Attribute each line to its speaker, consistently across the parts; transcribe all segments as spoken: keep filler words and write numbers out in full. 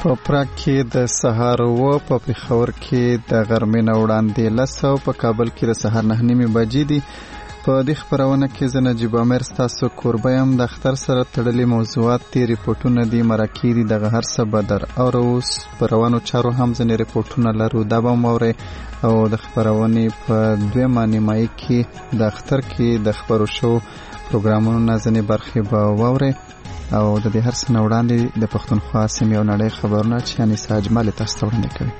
Speaker 1: په پراګ کې د سهار اوه، په پېښور کې د غرمې نه وړاندې لس او په کابل کې د سهار نهه نیمې بجې دي. په دې خپرونه کې زه نجیب امیر ستاسو کوربه یم. د اختر سره تړلي موضوعات دي، ریپورټونه دي، مرکې دي، دغه هر څه به در اورو. اوس په روانو چارو هم ځینې ریپورټونه لرو، دا به هم اورئ. او د خپرونې په دویمه نیمایي کې د اختر کې د خپرو شو پروګرامونو نه ځینې برخې به واورئ. او د دې هر څه نه وړاندې د پښتونخوا سیمې او نړۍ خبرونه چې انیسه اجمل تاسو ته وړاندې کوي.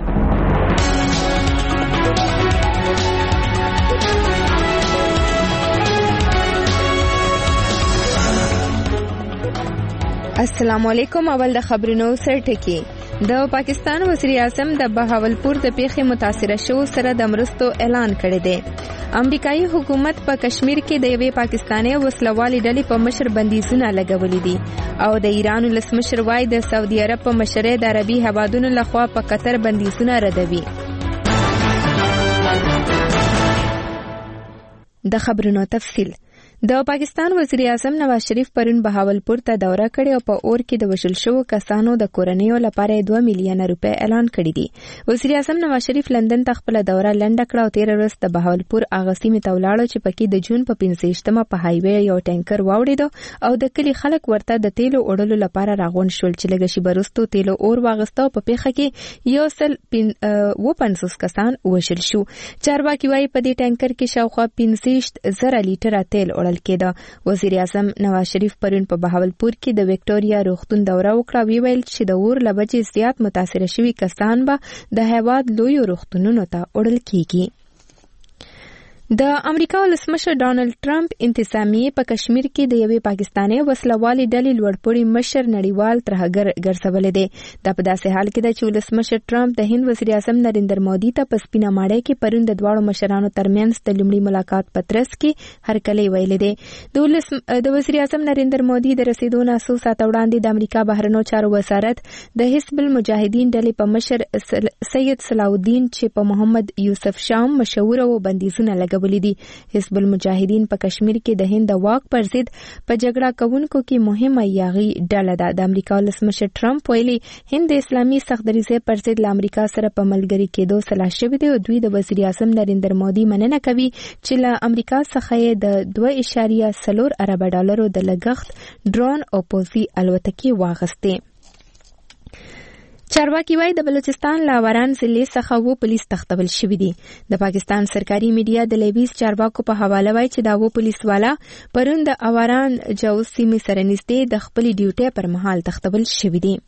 Speaker 2: السلام علیکم. اول د خبرونو سرټکی. د پاکستان وزیر اعظم د بهاولپور د پیښې متاثره شو سره د مرستو اعلان کړی دی. امریکایي حکومت په کشمیر کې د یوې پاکستاني وسلوالې ډلې په مشر بندیزونه لګولې دي او د ایران ولسمشر وايي د سعودي عرب په مشرۍ د عربي هیوادونو لخوا په قطر بندیزونه ردوي. د خبرونو تفصیل. د پاکستان وزیر اعظم نواز شریف پرون بهاولپور ته دوره کړې او په اور کې د وژل شوو کسانو د کورنیو لپاره دوه میلیونه روپۍ اعلان کړي دي. وزیر اعظم نواز شریف لندن ته خپل دوره لنډه کړه او تیر ورځ د بهاولپور هغه سیمې ته ولاړ چې پکې د جون په پنځه ویشتمه په هایوې یو ټانکر واوړېد او د کلی خلک ورته د تیلو وړلو لپاره راغونډ شول چې لږ شی برستو تیلو اور واغسته او په پیښه کې یو سل و پنځوس کسان وژل شو. چارواکي وايي په دې ټانکر کې شاوخوا پنځه ویشت زره لیټره تیل کېده. وزیر اعظم نواز شریف پرون په بهاولپور کې د وکټوريا روغتون دوره وکړه. وی ویل چې د اور لبجې زیات متاثر شوي کسان به د هیواد لوی روغتونونو ته وړل کیږي. د امریکا ولسمشر ډانلډ ټرمپ انتظامیه په کشمیر کې د یوې پاکستاني وسلوالې ډلې لوړپوړي مشر نړیوال ترهګر ګرځولې دي. دا په داسې حال کې ده چې ولسمشر ټرمپ د هند وزیر اعظم نریندر مودي ته په سپینه ماړۍ کې پرون د دواړو مشرانو ترمنځ د لومړي ملاقات په ترڅ کې هرکلی ویلې دي. د ولس د وزیر اعظم نریندر مودي د رسیدو نه څو ساعته وړاندې د امریکا بهرنیو چارو وزارت د حزب المجاهدین ډلې په مشر سید صلاح الدین چې په محمد یوسف شام مشهور او بندیزونه لګ دي. حزب المجاهدین په کشمیر کې د هند واک پر ضد په جګړه کوونکو کې مهمه یاغي ډله ده. د امریکا ولسمشر ټرمپ ویلي هند د اسلامي سختدریزۍ پر ضد له امریکا سره په ملګري کېدو سلا شوی دی او دوی د وزیر اعظم نریندر مودي مننه کوي چې له امریکا څخه د دوه اعشاریه څلور اربه ډالرو د لګښت ډرون او پوځي الوتکې واغستې. چارواکي وايي د بلوچستان له اوران ضلع څخه وو پولیس تختول شوي دي. د پاکستان سرکاري میډیا د لیویز چارواکو په حواله وايي چې دا وو پولیس والا پرون د اوران جوز سیمې سره نږدې د خپل ډیوټي پر مهال تختول شوي دي.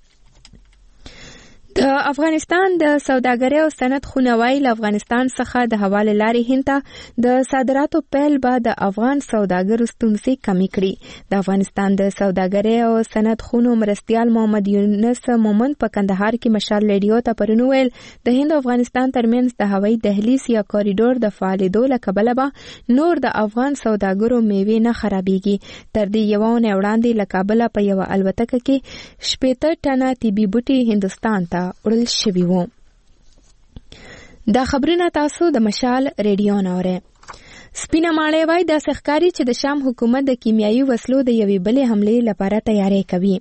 Speaker 2: د افغانستان د سوداګرۍ او صنعت خونه وايي له افغانستان څخه د حواله لارې هند ته د صادراتو پیل به د افغان سوداګرو ستونزې کمې کړي. د افغانستان د سوداګرۍ او صنعت خونو مرستیال محمد یونس مومند په کندهار کې مشال ریډیو ته پرون ویل د هند او افغانستان ترمنځ د هوایي دهلیز یا کاریډور د فعالېدو له کبله به نور د افغان سوداګرو میوې نه خرابېږي. تر دې یوه اونۍ وړاندې له کابله په یوه الوتکه کې شپېته ټنه طبي بوټي هندوستان ته وړل شوي وو. دا خبرونه تاسو د مشال ریډیو نه اورئ. سپینه ماړۍ وايي داسې ښکاري چې د شام حکومت د کیمیاوي وسلو د یوې بلې حملې لپاره تیاری کوي.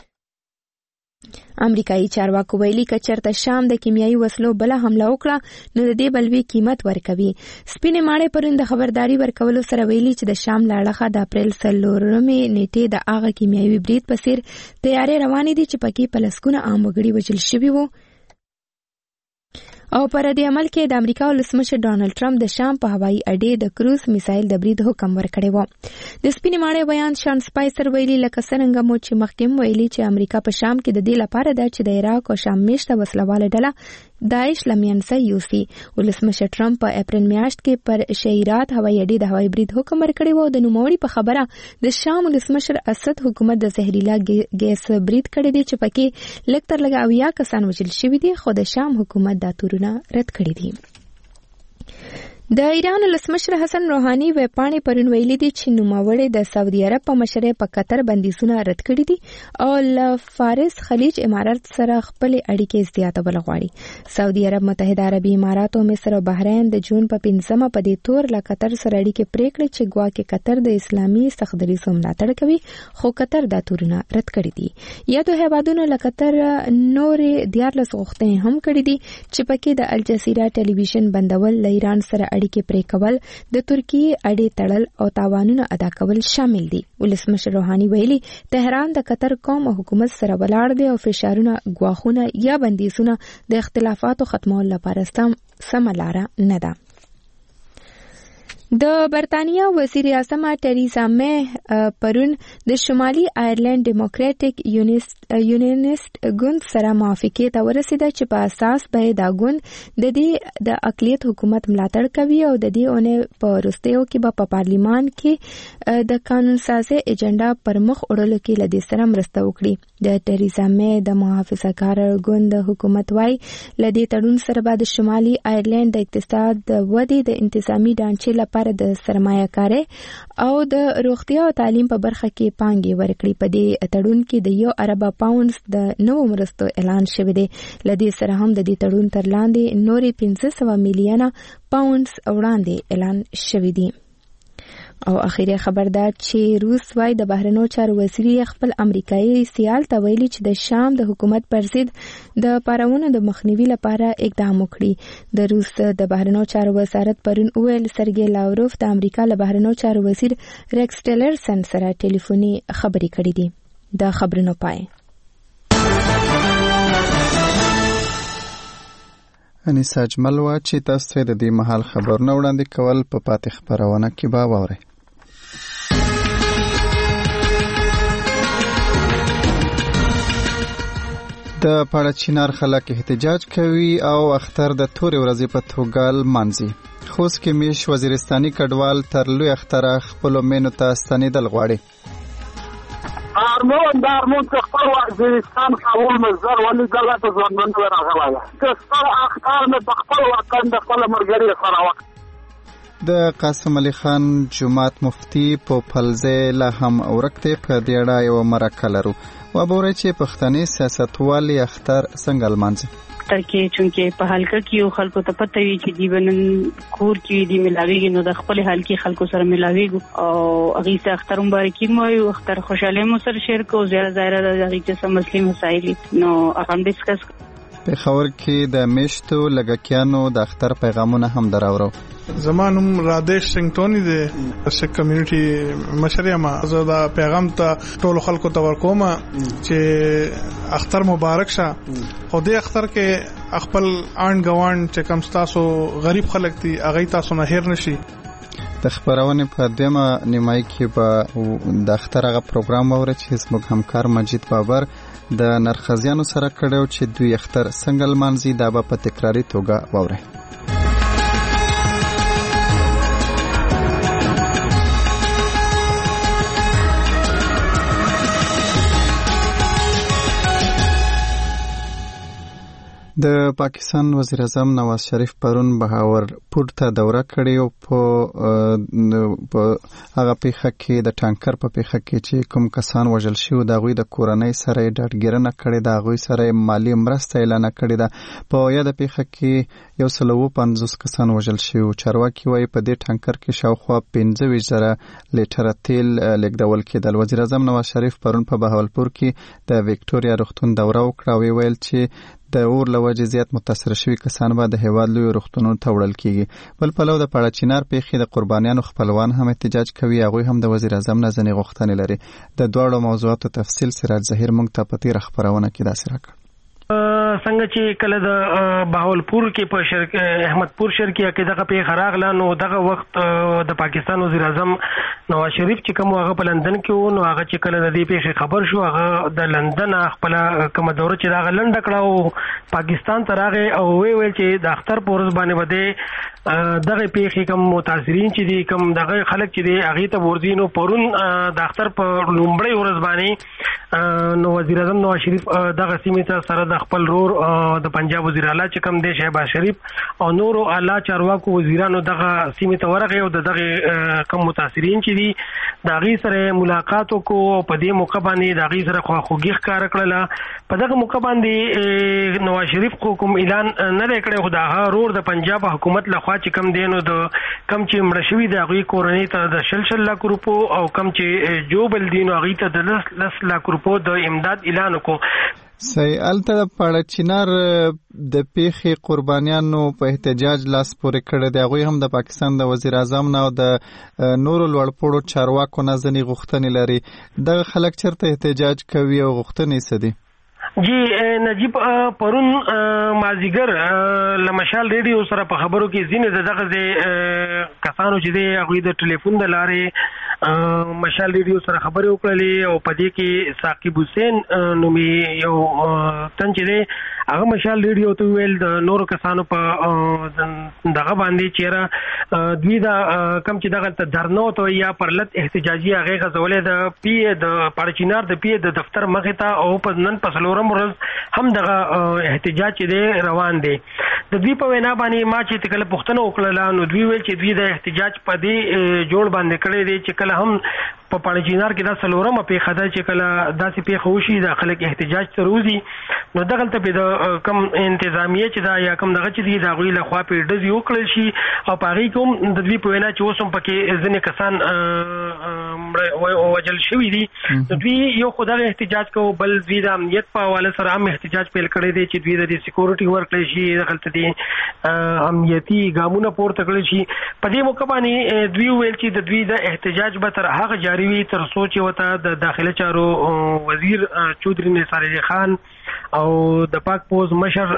Speaker 2: امریکایي چارواکو ویلي که چېرته شام د کیمیاوي وسلو بله حمله وکړه نو د دې بلوي قیمت ورکوي. سپینې ماړۍ پرون د خبرداري ورکولو سره ویلي چې د شام له اړخه د اپریل څلورمې نیټې د هغه کیمیاوي برید په څیر تیارې روانې دي چې پکې په لسګونه عام وګړي وژل شوي وو. او پر دې عمل کې د امریکا ولسمشر ډانلډ ټرمپ د شام په هوایي اډې د کروز میسایل د برید حکم ورکړی و. د سپینې ماړۍ بیان شان سپایسر ویلي لکه څرنګه مو چې مخکې ویلي چې امریکا په شام کې د دې لپاره ده چې د عراق او شام میشته وسلواله ډله داعش لمینځه یوسي. ولسمشر ټرمپ په اپریل میاشت کې پر شهیرات هوایي اډې د هوایي برید حکم ورکړی و. د نوموړي په خبره د شام ولسمشر اسد حکومت د زهرجله ګیس برید کړی دی چې پکې لږ تر لږه اویا کسان وژل شوي دي خو د شام حکومت دا تورونه رد کړي دي. د ایران ولسمشر حسن روحاني ویبپاڼې پرون ویلي دي چې نوموړی د سعودي عرب په مشرۍ په قطر بندیزونه رد کړي دي او له فارس خلیج امارات سره خپلې اړیکې زیاتول غواړي. سعودي عرب، متحده عربي امارات او مصر او بحرین د جون په پنځمه په دې تور له قطر سره اړیکې پرې کړې چې ګواکې قطر د اسلامي سختدریځو ملاتړ کوي، خو قطر دا تورونه رد کړي دي. یادو هیوادونو له قطر نورې دیارلس غوښتنې هم کړي دي چې پکې د الجزیره ټلویزیون بندول، له ایران سره اړیکې پرې کول، د ترکیې اړې تړل او تاوانونه ادا کول شامل دي. ولسمشر روحاني ویلي تهران د قطر قوم او حکومت سره ولاړ دی او فشارونه، ګواښونه یا بندیزونه د اختلافاتو ختمولو لپاره سمه لاره نه ده. د برتانیا وزیر اعظم ټریزا مې پرون د شمالي آیرلند ډیموکراټیک یونینست ګوند سره موافقې ته ورسېده چې په اساس به دا ګوند د دې د اقلیت حکومت ملاتړ کوي او د دې اونۍ په وروستیو کې به په پارلیمان کې د قانون سازي ایجنډا پر مخ وړلو کې له دې سره مرسته وکړي. د ټریزا مې د محافظه‌کار ګوند حکومت وايي له دې تړون سره به د شمالي آیرلند د اقتصاد د ودې د انتظامی ډانچې لپاره د سرمایه کاري او د روغتیا او تعلیم په برخه کې پانګې ورکړي. په دې تړون کې د یو ارب پاونډز د نوو مرستو اعلان شوی دی. له دې سره هم د دې تړون تر لاندې نورې پنځه سوه میلیونه پاونډز وړاندې اعلان شوی دی. او اخیری خبر دا چې روس وايي د بهرنیو چارو وزیر خپل امریکایي سیال ته ویلي چې د شام د حکومت پر ضد د پارونو د مخنیوي لپاره اقدام وکړي. د روس د بهرنیو چارو وزارت پرون ویل سرګي لاوروف د امریکا له بهرنیو چارو وزیر ریکس ټیلرسن سره ټلیفوني خبرې کړې دي. د خبرونو پای
Speaker 1: انیسا اجمل وا چې تاسو د دې مهال خبرونه وړاندې کول په پاتې خبرونه کې به واورئ. د پاړه چینار خلک احتجاج کوي او اختر د تورې ورځې په توګه لمانځي. خوست کې میش وزیرستاني کډوال تر لوی اختره خپلو مینو ته ستنېدل غواړي.
Speaker 3: ارمون د ارمون څخه خپل وزیرستان کول مزر ولې دلته ځوانان راغلی چې ستر اختر مې په خپل وطن د خپل مرګري سره وکړ.
Speaker 1: د قاسم علي خان جماعت مفتی په پلځه لا هم اورکته په دې اړه یو مرکه لرو. و به ورې چې پښتني سیاستوالي اختر څنګه لمانځي.
Speaker 4: ترکه چونکه په حلقه کې یو خلکو ته پته وي چې دی بنن کور کې دی ملاویږي نو د خپل حال کې خلکو سره ملاویږي او هغه سره اختر مبارکي مو یو اختر خوشاله مو سره شیر کو زیاده ظاهره د هغه چې مسلمان مسایل نو هغه ډیسکس.
Speaker 1: په خبر کې د میشتو لګکیانو د اختر پیغامونه هم دراورو.
Speaker 5: زمانم رادیش سنگټونی دی سک کمیونټي مشریا ما زه دا پیغام ته ټول خلکو ته ورکوم چې اختر مبارک شه. خو دې اختر کې خپل آن غوان چې کم تاسو غریب خلک دي هغه تاسو نه هیر نشي.
Speaker 1: د خبرونه په دمه نیمای کې په د اختر غو پروګرام اوري چې زموږ همکار مجید بابر د نرخزیانو سره کړو چې دوی اختر څنګه لمانځي دا په تکراری توګه ووري. د پاکستان وزیر اعظم نواز شریف پرون بهاورپور ته دوره کړې او په هغه پیښه کې د ټانکر په پیښه کې چې کوم کسان وژل شوي د هغوی د کورنۍ سره ډاډګیرنه کړې ده، هغوی سره مالي مرسته اعلان کړې ده. په یاده پیښه کې یو سل اووه پنځوس کسان وژل شوي. چارواکي وایي په دې ټانکر کې شاوخوا پنځه ویشت زره لیټره تیل لیږدول کېدل. وزیر اعظم نواز شریف پرون په بهاولپور کې د وکټوریا روغتون دوره وکړه او ویل چې د اور لوجې زیات متاثر شوي کسان به د هیواد لوی روغتونونو ته وړل کیږي. بل پلو د پاړه چینار پیښې د قربانیانو خپلوان هم احتجاج کوي. هغوی هم د وزیر اعظم نه ځینې غوښتنې لري. د دواړو موضوعاتو تفصیل سراج ظهیر موږ ته په تېره خپرونه کې داسې راکړ.
Speaker 6: څنګه چې کله د بهاولپور کې په شرک احمدپور شرکیه کې دغه پیښه راغله نو دغه وخت د پاکستان وزیر اعظم نواز شریف چې کوم هغه په لندن کې و نو هغه چې کله د دې پیښې خبر شو هغه د لندن خپل کوم دوره چې دا لنډ کړه او پاکستان ته راغی او وی ویل چې د اختر په ورځ باندې بده دغه پیښې کوم متاثرین چې دي کوم دغه خلک چې دي هغه ته ورځي نو پرون د اختر په لومړی ورځ باندې نو وزیر اعظم نواز شریف دغه سیمې ته سره د خپل رو نور د پنجاب وزیر اعلی چې کوم دی شهباز شریف او نور اعلی چارواکو وزیرانو دغه سیمه ته ورغی او دغه کم متاثرین چې دي د غي سره ملاقات وکړو. په دې موقع باندې د غي سره خواخوږي ښکار کړله. په دغه موقع باندې نواز شریف کوم اعلان نه کړی، خو د هغه د پنجاب حکومت لخوا چې کم دی نو د کم چې مړ شوي د هغوی کورنۍ ته د شل شل لاکو روپو او کم چې جوبل دي نو هغوی ته د لس لس لاکو روپو د امداد اعلان وکړو.
Speaker 1: صحیح. هلته د پاړه چنار د پیښې قربانیانو په احتجاج لاس پورې کړی دی. هغوی هم د پاکستان د وزیر اعظم نه او د نورو لوړپوړو چارواکو نه ځینې غوښتنې لري. دغه خلک چېرته احتجاج کوي او غوښتنې څه دي؟
Speaker 6: جی نجیب پرون مازیګر لمشال ریډیو سره په خبرو کې ځینې د دغه کسانو چې دی هغوی د ټلیفون د لارې مشال ریډیو سره خبرې وکړلې او په دې کې ثاقب حسین نومې یو تن چې دی هغه مشال ریډیو ته ویل د نورو کسانو په دغه باندې چیرې دوی دا کم چې دغه دھرنا ته یا پرلط احتجاجي هغه غزولې د پی د پارچینار د پی د دفتر مخې ته او په نن په څلورم ورځ هم دغه احتجاج چې دی روان دی. د دوی په وینا باندې ما چې کله پوښتنه وکړله نو دوی ویل چې دوی د احتجاج په دې جوړ باندې کړی دی چې کله هم په پاړچینار کې دا څلورمه پیښه ده چې کله داسې پیښه وشي د خلک احتجاج ته روزي نو دغلته په د کم انتظامیه چې دا یا کم دغه چې دی د هغوی لخوا پې ډزې وکړل شي او په هغې کې هم د دوی په وینا چې اوس هم پکې ځینې کسان وژل شوي دي. نو دوی یو خو دغه احتجاج کوو، بل دوی د امنیت په حواله سره هم احتجاج پیل کړی دی چې دوی د دې سکیورټي ورکړی شي، دغلته دې امنیتي ګامونه پورته کړل شي. په دې موقع باندې دوی ویل چې د دوی د احتجاج به تر هغه جاري وي تر څو چې ورته د داخله چارو وزیر چودري نثار علي خان او د پاک پوز مشر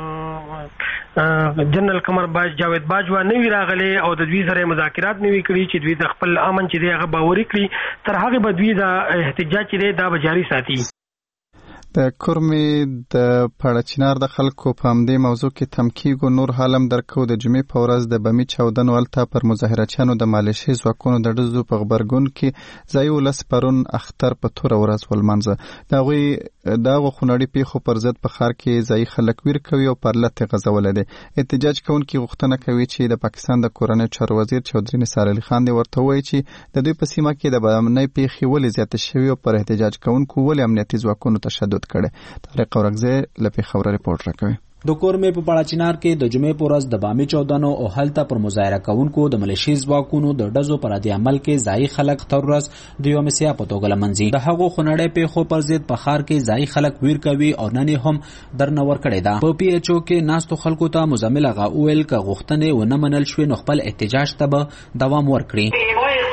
Speaker 6: جنرال قمر باج جاوید باجوا نوی راغلی او د دوی سره مذاکرات نوی کړي چې دوی د خپل امن چې دی هغه باوري کړي. تر هغه به دوی د احتجاج چې دی دا به جاري ساتي.
Speaker 1: د کورمې د پاړچینار د خلکو په همدې موضوع کې تمکیګو نور حالم درکو. د جمعې په ورځ د بمي چاودنو هلته پر مظاهرچیانو د مالیشي ځواکونو د ډزو په غبرګون کې ځایي ولس پرون اختر په توره ورځ ولمانځه. د هغوی د هغو خونړي پیښو پر ضد په ښار کې ځایي خلک ویر کوي او پر لت یې غځولی دی. احتجاج کوونکي غوښتنه کوي چې د پاکستان د کورنۍ چارو وزیر چودري نثار علي خان دې ورته ووایي چې د دوی په سیمه کې د بمنۍ پیښې ولې زیاتې شوي او پر احتجاج کوونکو ولې امنیتي ځواکونو تشدد کړی. طارق اورکزی له پیښور ریپورت راکوي.
Speaker 7: د کورمې په پاړچینار کې د جمعې په ورځ د بامي چاودنو او هلته پر مظاهره کوونکو د ملیشي ځواکونو د ډزو پر عادي عمل کې ځایي خلک تر ورځ د یو مسیا په توګه لمنځي. د هغو خونړۍ پیښو پر ضد په ښار کې ځایي خلک ویر کوي او نن هم درنه ورکړې ده. په پی ایچ او کې ناستو خلکو ته مزمل هغه وویل که غوښتنې ونه منل شوې نو خپل احتجاج ته به دوام ورکړي.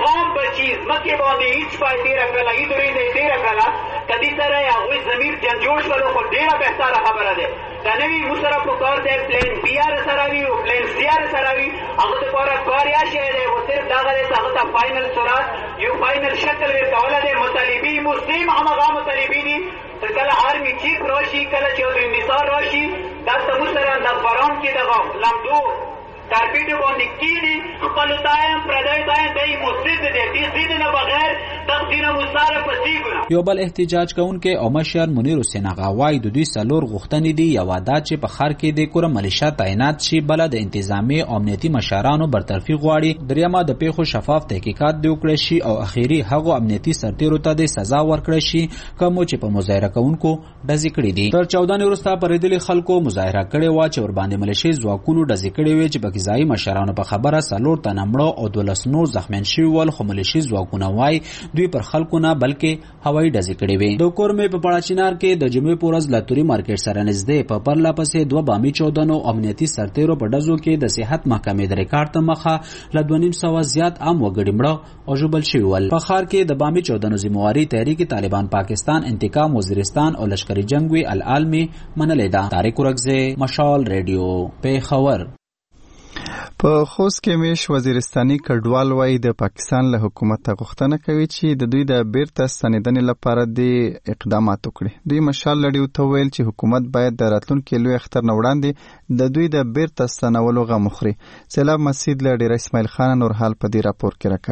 Speaker 8: کدی سره هغوی زمیر جنجوړ شولو خو ډېره بهتره خبره ده. دا نوي موږ سره په کار دی پلین بي آر سره وي او پلین سی آر سره وي هغه دپاره کار یا شی دی خو صرف دغه دی هغه ته فاینل صورت یو فاینل شکل ورکولی دی. مطالبي مسلم همغه مطالبي دي تر کله آرمي چیف راشي کله چې چودري نثار راشي دلته موږ سره د باران کې دغه لمدو تربیت باندې کینی خپل تایم پردای تایم دای مسجد دې دې دې نه بغیر تقدیر مصارف پسیګونه.
Speaker 7: یو بل احتجاج کوونکې او مشر منیر حسین غواوی د دوی سلور غوښتنې دي. یو دا چې په ښار کې د کورم ملیشیا تعینات شي، بل د انتظامی او امنیتي مشرانو برطرفي غواړي، دریمه د پیښو شفاف تحقیقات دی وکړي شي او اخیری هغه امنیتي سرتیرو ته د سزا ورکړي شي کوم چې په مظاهره کوونکو ډزې کړې دي. تر چودنې وروسته پرېدلي خلکو مظاهره کړې وه چې ورباندې ملیشي ځواکونو ډزې کړې وې چې ځایي مشرانو په خبره څلور تنه مړه او دولس نور زخمیان شوي ول، خو ملیشي ځواکونه وایي دوی پر خلکو نه بلکې هوایي ډزې کړې وې. د کورمې په پاړچینار کې د جمعې په ورځ له توري مارکیټ سره نږدې په پرله پسې دوه بامي چاودنو او امنیتي سرتیرو په ډزو کې د صحت محکمې د ریکارډ تر مخه له دوه نیم سوه زیات عام وګړي مړه او ژوبل شوي ول. په ښار کې د بامي چاودنو ذمواري تحریک طالبان پاکستان انتقام وزیرستان او لشکري جنګ العالمي منلې ده. طارق اورکزی، مشال ریډیو، پیښور.
Speaker 1: په خوست کې میش وزیرستاني کډوال وایي د پاکستان له حکومت غوښتنه کوي چې د دوی د بیرته ستنېدنې لپاره د اقدامات وکړي. دوی مشال لړیو ته ویل چې حکومت باید د راتلونکي لوی اختر نه وړاندې د دوی د بیرته ستنولو غم وخوري. سیلاب مسعود له ډېر اسماعیل خان نور حال په دې راپور کې راکوي.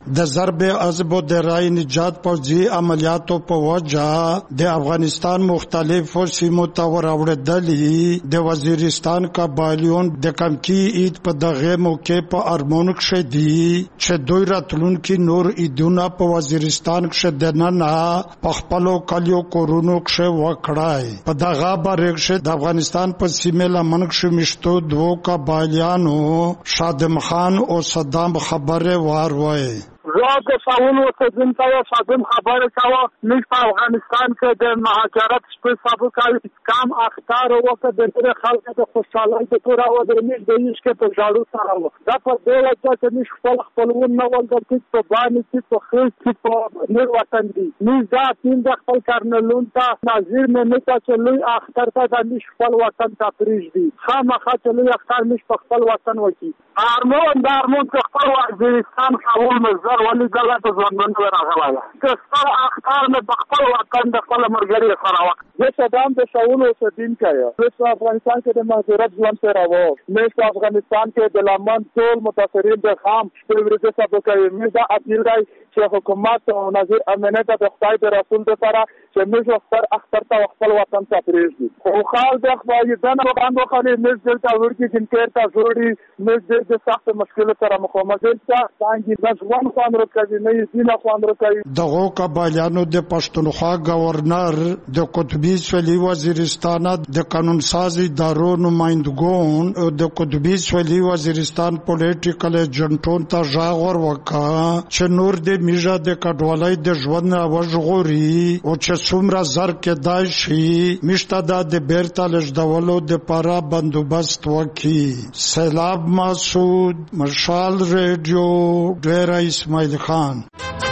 Speaker 9: د ضرب عضب و د رای نجات پوځي عملیاتو په وجه د افغانستان مختلفو سیمو ته وراوړېدلي د وزیرستان قبایلیون د کمکی عید په دغه موقع په ارمون کښې دي چې دوی راتلونکي نور عیدونه په وزیرستان کښې دننه په خپلو کلیو کورونو کښې وکړای. په دغه باره کښې د افغانستان په سیمې لمن کښې میشتو دوو قبایلیانو شادم خان او صدام خبرې واروي.
Speaker 3: زاد ساول و تدین تا صادم خبر کوا نیش په افغانستان کې د مهاجرت په سبب کې کم اختار او که د تر خلک د خوشحالۍ د تور او د نیش د یش کې په جاړو سره و دا په دې وجه چې نیش خپل خپلون نه ول د چې په باندې چې په خپل چې په نور وطن دي نیش دا تین د خپل کارنلون ته ناظر نه نه چې لوی اختر ته د نیش خپل وطن ته پریږ دي خامخا چې لوی اختر نیش په خپل وطن وکی ارمون د ارمون خپل وزیرستان قبول مزر ولی دلته ځوانان راغله که ستر اختر نه بخپل وطن د خپل مرګري سره وخت د صدام د شاول او صدین کایا په افغانستان کې د مهاجرت ژوند سره وو مې په افغانستان کې د لمن ټول متاثرین د خام په ورته سبب کوي مې دا اپیل راي چې حکومت او نظیر امنیت د خدای د رسول لپاره چې موږ ستر اختر ته خپل وطن ته پریږدي خو خال د خدای دنه باندې خالي موږ دلته ورکی چې ته جوړي موږ د سخت مشکل سره مخامخ یو څنګه د ځوان خاندرو کوي نه دي نه خاندرو کوي
Speaker 9: دغه قبایلیانو د پښتونخوا گورنر د قطبی سویلی وزیرستان د قانون ساز ادارو نمائندګون او د قطبی سویلی وزیرستان پولیټیکل ایجنټون ته ژغور وکا چې نور د میژه د کډوالۍ د ژوند وژغوري او چې څومره زر کې دای شي مشته د بیرته لږدولو د پاره بندوبست وکي. سیلاب مسعود مشال ریډیو ډیر اسماعیل خان.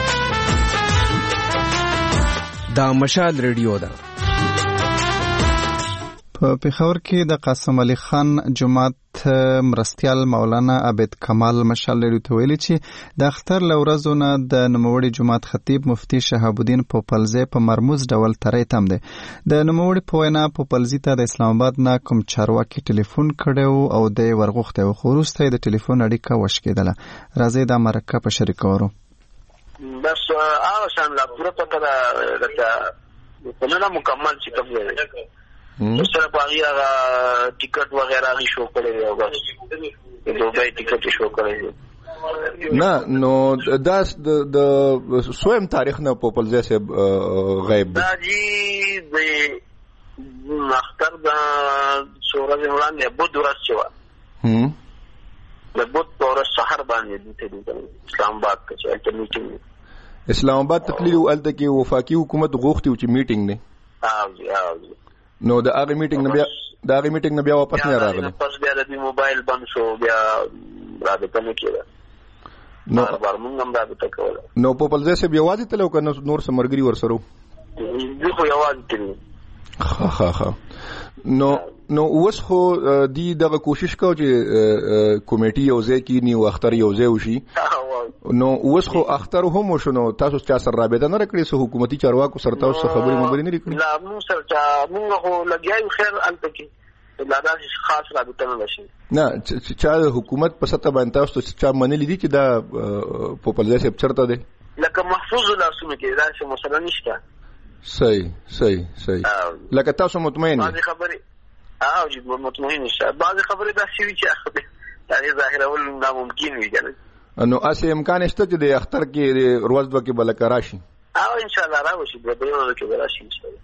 Speaker 10: دا مشال ریډیو ده.
Speaker 1: په پېښور کې د قاسم علي خان جماعت مرستیال مولانا عبید کمال مشال ریډیو ته ویلي چې د اختر له ورځو نه د نوموړي جماعت خطیب مفتي شهاب الدین پوپلزی په مرموز ډول تری تم دی. د نوموړي په وینا پوپلزی ته د اسلام آباد نه کوم چارواکي ټلیفون کړی او د ورغوښتی و خو وروسته یې د ټلیفون اړیکه وشکېدله. راځئ دا مرکه په شریکولو.
Speaker 11: بس هغه شان لا پوره پته ده لکه پلونه مکمل چې کوم دی سره باغی هغه ټیکټ وغیرہ غي شو کړی او بس د دوبۍ ټیکټ شو کړی
Speaker 12: نه نو دا د سویم تاریخ نه پوپلزی صاحب غیب
Speaker 11: دا جی د اختر د سورج وړاندې بود ورځ شو هم د بود پر سحر باندې د اسلام آباد کې چې میټینګ
Speaker 12: اسلام آباد تقلیل او الته کې وفاقي حکومت غوښتي چې میټینګ نه
Speaker 11: او او
Speaker 12: نو د هغه میټینګ نه بیا د هغه میټینګ نه بیا واپس نه راغلی
Speaker 11: پس بیا د موبایل بند شو بیا رابطه نه کېده
Speaker 12: نو
Speaker 11: بار موږ هم رابطه کوله
Speaker 12: نو پوپلزی صاحب یوازې تلو که نور سمرګري ورسره
Speaker 11: دوی خو یوازې تلو
Speaker 12: ها ها ها نو نو اوس خو دی دغه کوشش کو چې کمیټي یو ځای کینی او اختر یو ځای وشي نو اوس خو اختر هم وشنو تاسو چا سره رابطه نه کړی سو حکومتي چارواکو سره تاسو خبرې مبرې نه کړې
Speaker 11: لا موږ سره چا موږ خو لګیایو خیر الته کې لا دا خاص رابطه نه وشي
Speaker 12: نه چې حکومت په سطح باندې تاسو چا منلې دي چې دا پوپلزی صاحب چرته دی
Speaker 11: لکه محفوظ لاسونه کې دا څه مسله نشته
Speaker 12: صحیح صحیح صحیح لکه تاسو مطمئن
Speaker 11: بعضی خبرې او چې مطمئن نشه بعضی خبرې دا شي چې دا ظاهر اول ناممکن وي کنه
Speaker 12: نو اسې امکان شته چې د اختر کې ورځ دوه کې بلکه راشي
Speaker 11: او ان شاء الله راوشي د بیرونو کې راشي ان شاء الله.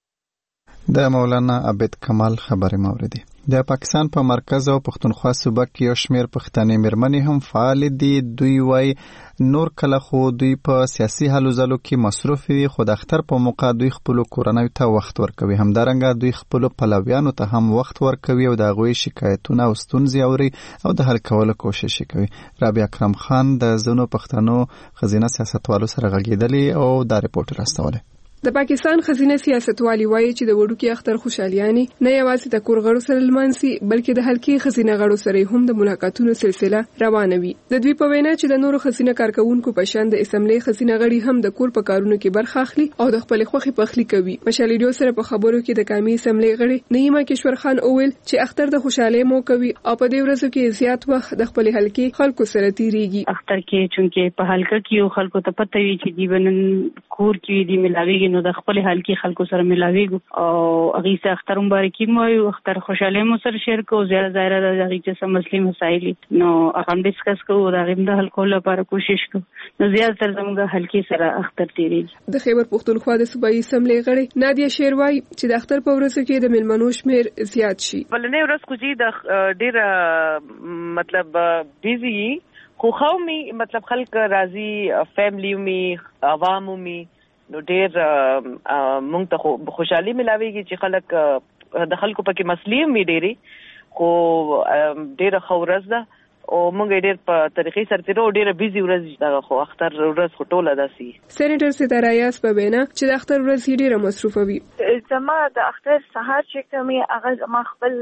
Speaker 1: د مولانا عبید کمال خبرې موردی. د پاکستان په مرکز او پښتونخوا صوبه کې یو شمېر پښتنې مېرمنې هم فعال دي. دوی وایي نور کله خو دوی په سیاسي هلو ځلو کې مصروف وي خو د اختر په موقع دوی خپلو کورنیو ته وخت ورکوي. همدارنګه دوی خپلو پلویانو ته هم وخت ورکوي او د هغوی شکایتونه او ستونزې اوري او د حل کولو کوشش کوي. رابعه اکرم خان د ځینو پښتنو ښځینه سیاستوالو سره غږېدلې او دا رپورټ راستولی.
Speaker 13: د پاکستان خزینه سیاستوالي وایي چې د وړوکي اختر خوشحالیانې نه یوازې د کور غړو سره لمانځي بلکې د حلقې خزینه غړو سره هم د ملاقاتونو سلسله روانه وي. د دوی په وینا چې د نورو خزینه کارکونکو په شان د اسمبلی خزینه غړي هم د کور په کارونو کې برخه اخلي او د خپل خوخي پخلی کوي. مشال ریډیو سره په خبرو کې د قومي اسمبلی غړي نعیمه کشور خان اویل چې اختر د خوشحالۍ مو کوي او په دې ورځو کې زیات وخت د خپل حلقې خلکو سره تیریږي.
Speaker 4: اختر کې چونکې په حلقه کې خلکو ته پته وي چې دیونن کور کې دی ملاویږي نو د خپل حلقې خلکو سره ملاویږي او هغه سره اختر مبارکي مو یو اختر خوشاله مو سره شیر کو زیاده ظاهره د هغه چې سم مسلې مسایل نو هغه ډیسکس کوو دا غیم د حل کولو لپاره کوشش کوو نو زیات تر زموږ حلقې سره اختر تیریږي.
Speaker 13: د خیبر پختونخوا د صوبایي اسمبلی غړي نادیه شیروای چې د اختر په ورځ کې د ملمنو شمیر زیات شي.
Speaker 14: بلنې ورځ کو چې د ډیر مطلب بیزی خو خو می مطلب خلک راضي فیملی می عوامو می نو ډیر مونږ ته خوشحالي ملاويږي چې خلک د خلکو پکې مسلې می ډيري خو ډیر خورز ده او مونږ ډیر په طریقې سره تیرو ډیر بیزی ورځ ده خو اختر ورځ خټوله داسي.
Speaker 13: سېنیټر ستاره یاس په وینا چې د اختر ورځ ډیره مصروفه وي.
Speaker 15: زما د اختر سهار چې کومي هغه ما خپل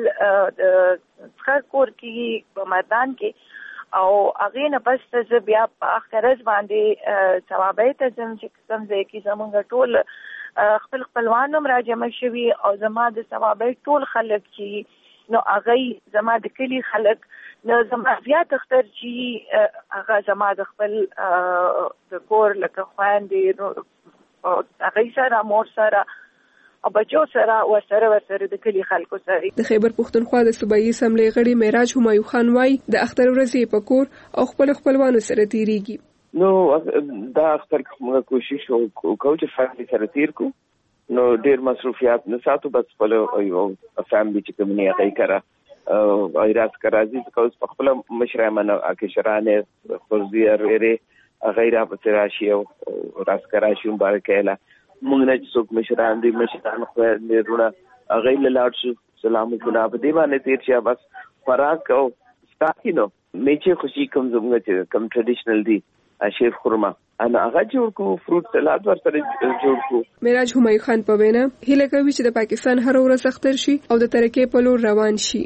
Speaker 15: څخه کور کې په میدان کې او هغه نه پس ته بیا په اخترز باندې ثوابې ته زم چې کوم ځای کې زمونږ ټول خپل خپلوانو راجمع شوي او زما د ثوابې ټول خلک چې نو هغه زما د کلی خلک نو زما زیات اختر چې هغه زما د خپل د کور لکه خواندې نو هغه سره مور سره او بچو سره ورسره ورسره د کلی خلکو سره.
Speaker 13: د خیبر پختونخوا د صوبایي اسمبلی غړي معراج همایون خان وايي د اختر ورځې په کور او خپل خپلوانو سره تیریږي.
Speaker 16: نو دا اختر موږ کوشش وکړو چې فیملی سره تیر کو نو ډیر مصروفیات نه ساتو بس خپل یو فیملی چې کوم نه هغه کرا ایراس کرازي کوس په خپل مشرانه اکشرانه خورزیر ورې غیره په راشي او راس کراشي مبارکاله مونږ نه چې څوک مشران دي مشران خو نه رونه هغه لاړ شو سلام ګنا په دی باندې تیر شي بس فراق او ستاکینو میچه خوشي کوم زموږ چې کوم ټریډیشنل دي شیف خرما انا هغه جوړ کو فروټ سلاد ورسره جوړ کو.
Speaker 13: معراج همایون خان په وینا هیله کوي چې د پاکستان هر ورځ اختر شي او د ترقۍ په لور روان شي.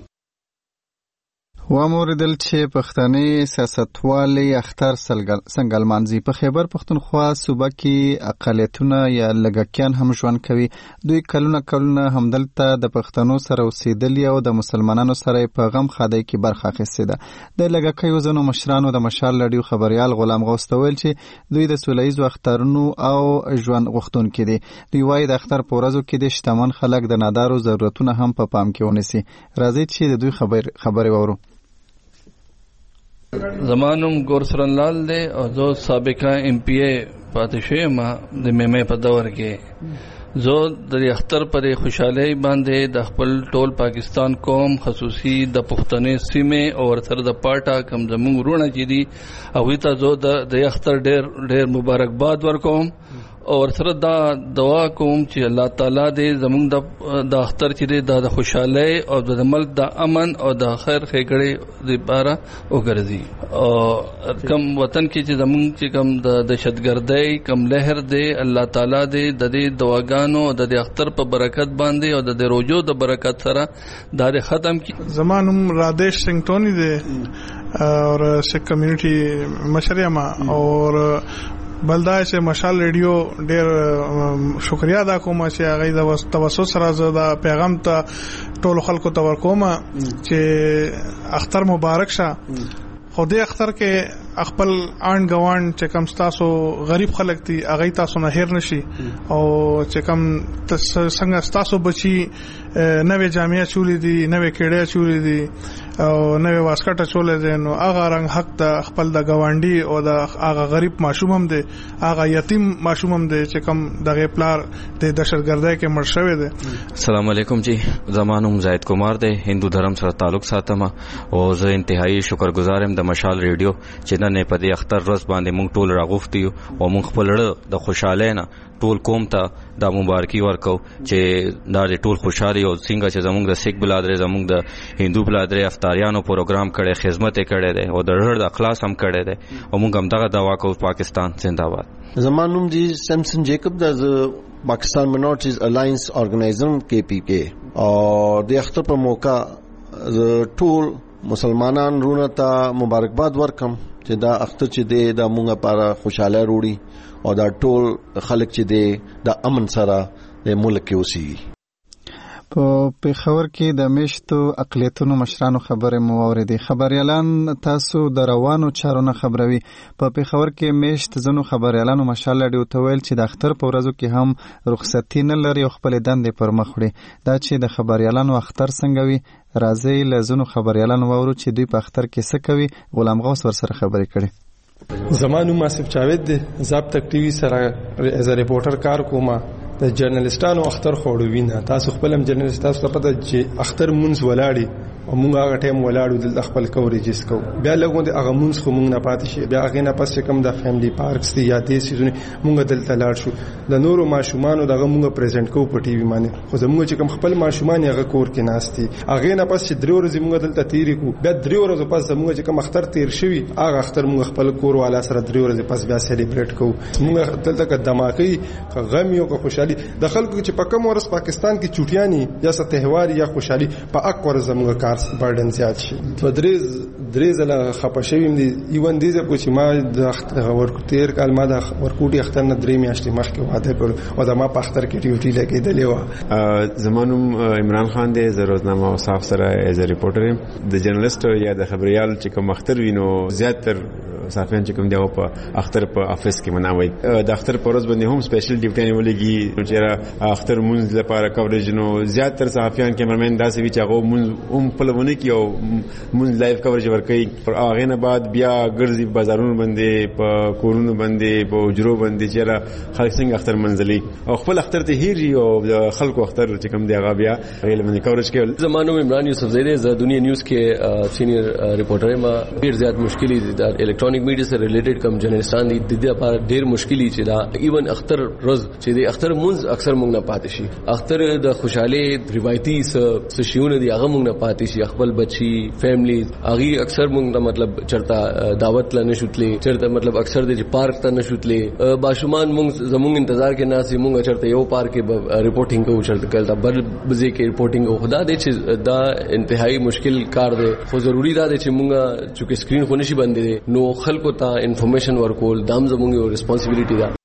Speaker 1: واموردل چې پښتني سیاستوالي اختر څنګه لمانځي. په خیبر پختونخوا صوبه کې اقالیتونه یا لږکیان هم ژوند کوي. دوی کلونه کلونه همدلته د پښتنو سره اوسېدلي او د مسلمانانو سره په غم خادۍ کې برخه اخیستې ده. د لږکیو ځینو مشرانو د مشال رادیو خبریال غلام غوث ته ویل چې دوی د سوله ییزو اخترونو او ژوند غوښتونکي دي. دوی وایي د اختر په ورځو کې د شتمن خلک د نادارو ضرورتونه هم په پام کې ونیسي. راځئ چې د دوی خبرې واورو.
Speaker 17: زمانم ګورسرن لال دی او زه سابقه ایم پی ای پاتې شوم د مېمې په دور کې زه د اختر پر خوشحالي باندې د خپل ټول پاکستان قوم خصوصي د پښتنې سیمه او ورسره د پاټا کم زموږ ورونه چې دي او ته زه د اختر ډېر ډېر مبارکباد ورکوم او ورسره دا دعا کوم چې الله تعالی دې زموږ د اختر چې دی د خوشحالۍ او د ملک د امن او د خیر ښېګړې لپاره وګرځي او کم وطن کې چې زموږ چې کم د دهشتګردۍ کم لهر دی الله تعالی دې د دې دعاګانو د دې اختر په برکت باندې او د دې روزو د برکت سره دا ختم کړي.
Speaker 5: زمانم رادیش سنگ ټونی دی اور سکھ کمیونٹی مشریما اور بلدای چې مشال ریډیو ډیر شکریا ادا کوم چې هغه د توسط سره زدا پیغام ته ټول خلکو ته ورکوم چې اختر مبارک شه. خو دې اختر کې خپل آن غوان چې کم تاسو غریب خلک دي هغه تاسو نه هیر نشي او چې کم څنګه تاسو بچي نوې جامعې چولې دي نوې کېړې چولې دي او نوې واسکټه چولې دي نو هغه رنګ حق د خپل د غوانډي او د هغه غریب ماشوم هم دي هغه یتیم ماشوم هم دي چې کم دغه پلار د دهشتګردۍ کې مړ شوی دی.
Speaker 18: السلام علیکم جی زمانم زاید کمار دی هندو دھرم سره تعلق ساتم او زه انتهایی شکرګزار یم د مشال ریډیو چې نن په دې اختر ورځ باندې موږ ټول راغوښتي او موږ خپل د خوشاله نه ټول قوم ته د مبارکي ورکو چې دا ټول خوشاله او څنګه چې زموږ د سیک بلادر زموږ د هندو بلادر افطاریانو پروګرام کړي خدمت کړي دي او د ډېر د اخلاص هم کړي دي او موږ هم دغه دعا کوو پاکستان زنده باد.
Speaker 19: زمانوم جی سمسن جیکب د Pakistan minorities alliance organism K P K और د اختر په موقع ټول مسلمانان رونه ته مبارکباد ورکم چې دا اختر چې دی دا مونږه لپاره خوشاله وروړي او دا ټول خلک چې دی دا امن سره د ملک کې اوسي.
Speaker 1: په پیښور کې د میشتو اقلیتونو مشرانو خبره مو اوریدي. خبريالان تاسو د روانو چارو نه خبروي. په پیښور کې میشت زنو خبريالانو مشال ډیو تویل چې د اختر په ورځو کې هم رخصتي نه لري او خپل دندې پر مخ وړي. دا چې د خبريالانو اختر څنګه وي راځي لزنو خبريالانو وورو چې دوی په اختر کې څه کوي. غلام غوث ور سره خبرې کړي.
Speaker 20: زمانو ماسف جاوید دی ضابطه ټي وي سره ایز ا ریپورټر کار کومه د جرنالستانو اختر خوړو وینه. تاسو خپل هم جرنالست تاسو ته پته چې اختر مونږ ولاړی او مونږ هغه ټایم ولاړو د خپل کوریجز کو بیا لګون د هغه مونږ خو مونږ نه پاتې شي بیا هغه نه پس کوم د فیملی پارکس دی یا دې سيزونه مونږ دلته لاړ شو د نورو ماشومانو دغه مونږ پریزنټ کو په ټي وي باندې خو زموږ چې کوم خپل ماشومان هغه کور کې ناشتي هغه نه پس چې درې ورځې مونږ دلته تیری کو بیا درې ورځې پس زموږ چې کوم اختر تیر شوی هغه اختر مونږ خپل کور والا سره درې ورځې پس بیا سلیبریټ کو مونږ دلته ک دماغي غم یو ک خوشحالي د خلکو چې په کوم ورځ پاکستان کې چوټیانی یا څه تهوار یا خوشحالي په اک ورځ زموږ کار برډن زیات شي. په دریز دریز له خپشویم دي ایون دي چې چې ما د ورکوټیر کال ما د ورکوټي اختر نه درې میاشتې مخکې واده کړ او د ما په اختر کې ډیوټي لګېدلې و.
Speaker 21: زمانوم عمران خان دی زه روزنامه او صاحب سره ایز ا ریپورټر د جرنالست یا د خبريال چې کوم اختر وینو زیاتر صحافیان چې کوم دی په اختر په افیس کې مناوي د اختر په ورځ باندې هم سپیشل ډیوټي نیولېږي چې اختر مونږ لپاره کوریج نو زیاتر صحافیان کیمرمن داسې وی چې هغه مونږ هم په لونه کې او مونږ لایو کوریج ورکوي پر هغه نه بعد بیا ګرځي بازارونو باندې په کورونو باندې په اجرو باندې چې خلک څنګه اختر منځلي او خپل اختر ته هیري او خلکو اختر چې کوم دی هغه بیا غیر باندې کوریج کوي.
Speaker 22: زمانو عمران یوسف زیدی ز دنیا نیوز کې سینیئر ریپورټر ما ډیر زیات مشکلی دي د الکترونیک میډیا سره ریلیټډ کم جرنالستان دي د دې لپاره ډیر مشکلی چې دا ایون اختر روز چې د اختر مونږ اکثر مونږ نه پاتې شي اختر د خوشاله روایتي س شیونه دي هغه مونږ نه پاتې شي خپل بچي فیملی هغه اکثر مونږ د مطلب چرتا دعوت لنه شوتلې چرته مطلب اکثر د پارک ته نه شوتلې باشومان مونږ زمونږ انتظار کې ناسي مونږ چرته یو پارک کې ریپورټینګ کوو چرته کله بل بزي کې ریپورټینګ او خدا دې چې دا انتهایی مشکل کار دی خو ضروری دا دی چې مونږ چې سکرین خو نشي بندې نو خلکو ته انفارمیشن ورکول دام زمونږ یو ریسپانسیبিলিټی ده.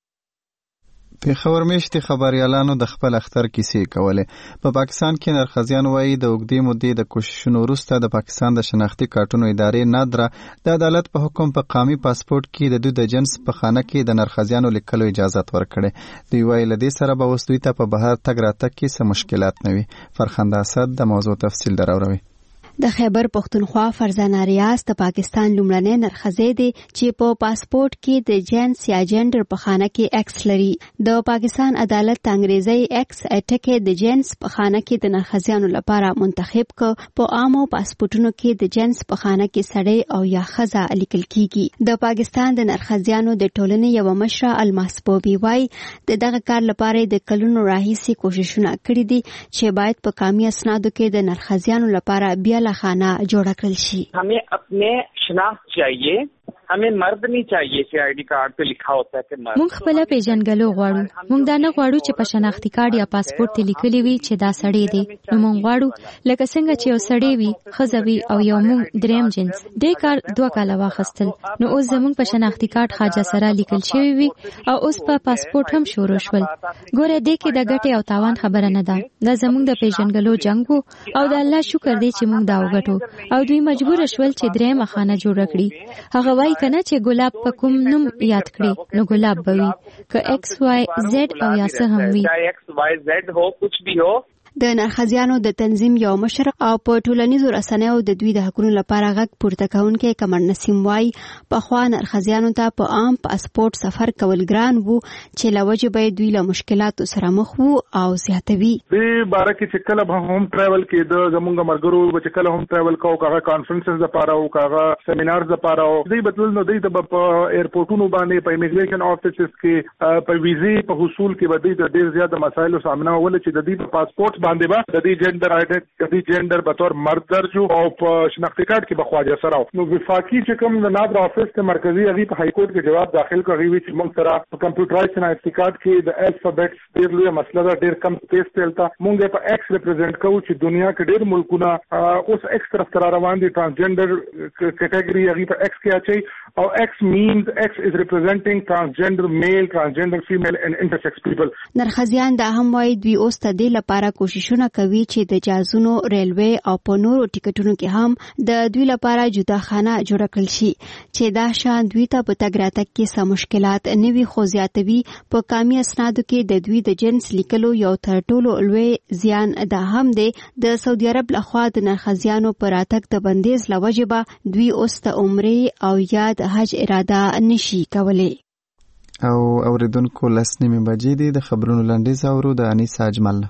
Speaker 1: پیښور میشتي خبريالانو د خپل اختر کیسې کولې. په پاکستان کې نرخزیان وایي د اوږدې مودې د کوششونو وروسته د پاکستان د شناختی کارتونو ادارې نادره د عدالت په حکم په قومي پاسپورت کې د دوی د جنس په خانه کې د نرخزیانو لیکلو اجازه ورکړې. دوی وایي له دې سره به اوس دوی ته په بهر تګ راتګ کې څه مشکلات نه وي. فرخنده اسد د موضوع تفصیل دراوروي.
Speaker 23: د خیبر پختونخوا فرزانه ریاض د پاکستان لومړنۍ نرخزی دی چې په پاسپورت کې د جنس یا جندر په خانه کې ایکس لري. د پاکستان عدالت انګریزي ایکس اټکه د جنس په خانه کې د نرخزیانو لپاره منتخب ک په عامو پاسپورتونو کې د جنس په خانه کې سړی او یا ښځه لیکل کیږي. د پاکستان د نرخزیانو د ټولنې یو مشره الماس بوبي وای د دغه کار لپاره د کلونو راهیسي کوششونه کړې دي چې باید په قومي اسنادو کې د نرخزیانو لپاره بیا खाना जोड़ा करल शी.
Speaker 24: हमें अपने शनाख्त चाहिए हमें मर्द नहीं चाहिए कि आईडी कार्ड पे लिखा होता है कि मर्द.
Speaker 25: مونږ خپل پیژنګلو غواړو. مونږ دا نه غواړو چې په شناختی کارت یا پاسپورت ته لیکلي وي چې دا سړی دی. نو مونږ غواړو لکه څنګه چې یو سړی وي ښځه وي او یو مونږ دریم جنس دې کار دوه کاله واخستل نو اوس زمونږ په شناختی کارت خاجه سره لیکل شوی وي او اوس په پاسپورت هم شروع شول. ګوره دې کې د ګټې او تاوان خبره نه ده. دا زمونږ د پیژنګلو جنگ وو او د الله شکر دی چې مونږ دا وګټو او دوی مجبور شول چې دریم خانه جوړ کړي. هغه وایي کنه چې ګلاب په کوم نوم یاد کړي نو ګلاب بوي که ایکس وای زد او یا څه هم وي.
Speaker 24: ایکس وای زد هو کچھ بھی ہو.
Speaker 23: د نرخزیانو د تنظیم یو مشر او په ټولنیزو رسنیو د دوی د حقوقو لپاره غږ پورته کوونکی کمر نسیم وای په خوا نرخزیانو ته په عام پاسپورت سفر کول ګران وو چې لوجه به دوی له مشکلاتو سره مخ وو او زیاتوي.
Speaker 26: د باره کې چې کله به هم ټریول کې د زمونږ مرګرو چې کله هم ټریول کوو کاغه کانفرنسز لپاره او کاغه سیمینارز لپاره او دوی بدل نو دوی د په ایرپورټونو باندې په امیګریشن افیسز کې په ویزې په حصول کې بدی د ډیر زیات مسایلو سامنا ول چې د دې په پاسپورت پروسس باندې به د دې جندر آیډنټ د دې جندر به تور مرد درجو او په شناختی کارت کې به خواجه سره نو وفاقي چې کوم د نادر افیس ته مرکزی هغه په های کورټ کې جواب داخل کړی وی چې موږ سره په کمپیوټرایز شناختی کارت کې د الفابټس ډېر لوی مسله ده ډېر کم سپیس تلتا موږ په ایکس ریپرزینټ کوو چې دنیا کې ډېر ملکونه اوس ایکس طرف تر روان دي ترانسجندر کټګوري هغه په ایکس کې اچي او ایکس مینز ایکس از ریپرزینټینګ ترانسجندر میل ترانسجندر فیمیل اینڈ انټرسیکس پیپل.
Speaker 23: نرخزیان دا هم وایي دوی اوس ته د لپاره کوششونه کوي چې د جازونو ریلوي او په نورو ټیکټونو کې هم د دوی لپاره جدا خانه جوړ کړل شي چې دا شان دوی ته په تګ راتګ کې څه مشکلات نه وي خو زیاتوي په کامي اسنادو کې د دوی د جنس لیکلو یو تر ټولو لوی زیان دا هم دی د سعودي عرب لخوا د نرخزیانو پر راتګ د بندیز لوجبه دوی اوس ته عمره او یا د حج اراده نشي کولی.
Speaker 1: او اوریدونکو لس نیمې بجې دي د خبرونو لنډیز اورو د انیس اجمل.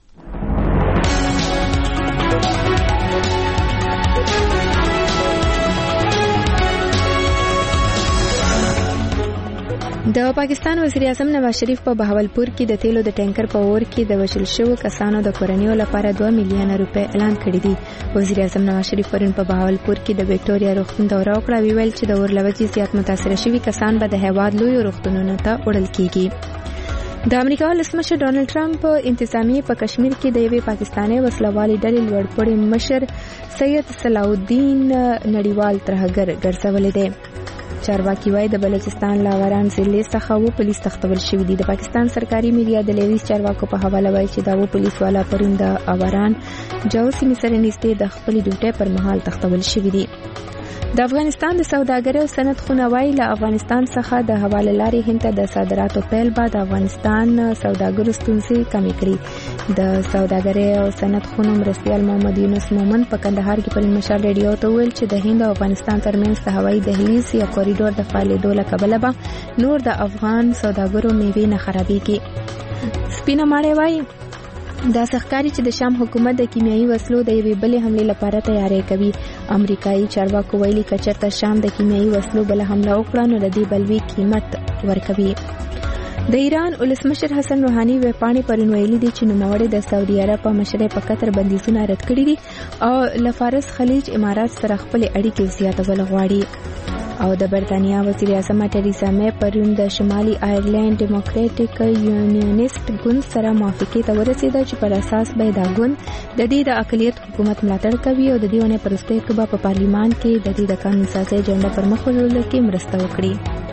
Speaker 2: د پاکستان وزیر اعظم نواز شریف په بهاولپور کې د تیلو د ټانکر په اور کې د وژل شوو کسانو د کورنیو لپاره دوه میلیونه روپۍ اعلان کړي دي. وزیر اعظم نواز شریف پرون په بهاولپور کې د وکټوريا روغتون دوره وکړه. ویل چې د اور لوجې زیات متاثر شوي کسان به د هیواد لوی روغتونونو ته وړل کیږي. د امریکا ولسمشر ډونالد ټرمپ انتظامیه په کشمیر کې د یوې پاکستاني وسلوالې ډلې لوړپوړي مشر سید صلاح الدین نړیوال ترهګر ګرځولې دی. چارواکي وايي د بلوچستان لاوران ضلع څخه و پولیس تختول شوی دي. د پاکستان سرکاري میډیا د لیویس چارواکو په حواله وايي چې دا و پولیس والا پرون د اوران جو سیمې سره نږدې د خپل ډیوټي پر مهال تختول شوی دي. د افغانستان د سوداګرۍ او صنعت خونه وايي له افغانستان څخه د حواله لارې هند ته د صادراتو پیل بعد افغانستان سوداګرو ستونزې کمې کړې. د سوداګرۍ او صنعت خونه مرستیال محمد یونس مومن په کندهار کې په مشال ریډیو ته ویل چې د هند او افغانستان ترمنځ د هوایي دهلیز یا کوریډور د فعالیدو له کبله به نور د افغان سوداګرو میوې نه خرابېږي. سپینه ماړی وايي دا سخکاری چې د شام حکومت د کیمیاوي وسلو د یوې بلې حملې لپاره تیاری کوي. امریکایي چارواکو ویلي که چېرته شام د کیمیاوي وسلو بله حمله وکړه نو د دې بلوي قیمت ورکوي. د ایران ولسمشر حسن روحاني ویپاڼې پرون ویلي دي چې نوموړی د سعودي عرب په مشرۍ په قطر بندیزونه رد کړي دي او له فارس خلیج امارات سره خپلې اړیکې زیاتول غواړي. او د برتانیا وزیر اعظم ټریسا مې پرون د شمالي آیرلند ډیموکراټیک یونینیست ګوند سره موافقې ته ورسېده چې پر اساس به دا ګوند د دې د اقلیت حکومت ملاتړ کوي او د دې ونې پر وروستۍ کې په پارلیمان کې د دې د قانون سازۍ اجنډا پر مخ وړلو کې مرسته وکړي.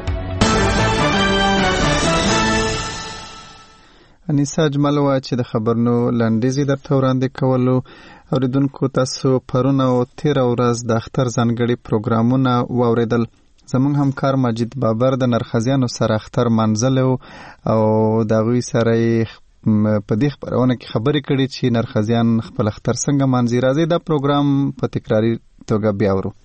Speaker 1: انیسا اجمل وا چې د خبرونو لنډیزې درته وړاندې کولو اوریدونکو تاسو پرون او تیر ورځ د اختر ځانګړي پروګرامونه واوریدل. زموږ همکار ماجد بابر د نرخزیانو سره اختر منځلو او د غوي سره په دې خبرونه کې خبرې کړې چې نرخزیان خپل اختر څنګه منځي. راځي دا پروګرام په تکراری توګه بیا ورو.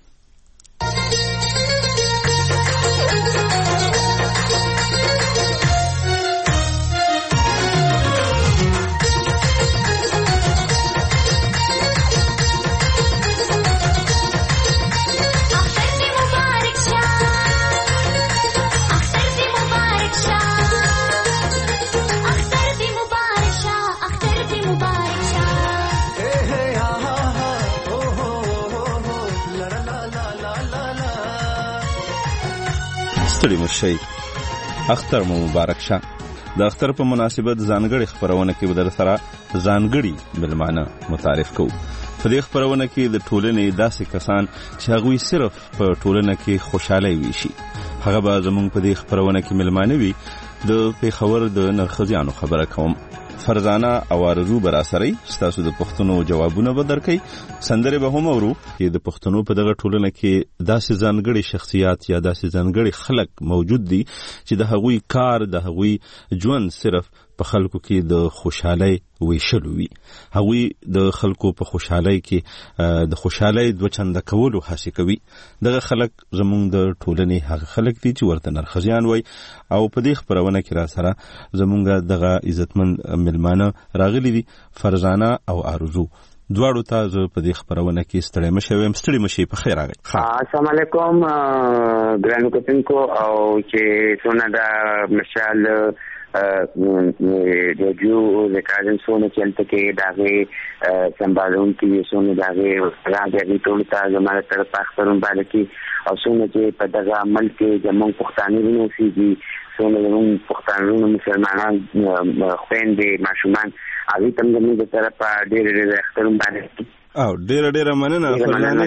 Speaker 3: ستړي مشئ اختر مو مبارک شه. د اختر په مناسبت ځانګړي خبرونه کې بدر سره ځانګړي ملمانه متعارف کوو. په دې خبرونه کې د ټولنې داسې کسان چې هغوی صرف په ټولنه کې خوشاله وي هغه به زموږ په دې خبرونه کې ملمانه وي. د پیښور د نرخزیانو خبره کوم. فرزانه او ارزو براسري ستاسو د پښتنو جوابونه به درکې. سندره به هم اورو چې د پښتنو په دغه ټولنه کې داسې ځانګړي شخصیات یا داسې ځانګړي خلک موجود دي چې د هغوی کار د هغوی ژوند صرف په خلکو کې د خوشحالۍ ویشلو وي. هغوی د خلکو په خوشحالۍ کې د خوشحالۍ دوه چنده کولو هڅه کوي. دغه خلک زموږ د ټولنې هغه خلک دي چې ورته نرخزیان وای. او په دې خبرونه کې را سره زموږ دغه عزتمن ملمانه راغلي دي فرزانه او ارزو. دواړو ته زه په دې خبرونه کې ستړی مشې ویم. ستړي مشې په خیر راغی.
Speaker 6: السلام علیکم ګرانو کتونکو او چې څونه د مشال د جو د کارن سونه چلته کې داغه سمبالون کې سونه داغه راځي ټول ته زموږ طرف اخترون باندې او سونه چې په دغه عمل کې زموږ پښتانه ورونو سي سونه زموږ پښتانه مسلمانان خويندې ماشومان هغه تم زموږ طرف ډېر ډېر اخترون باندې
Speaker 3: او ډېر ډېر مننه فرزاني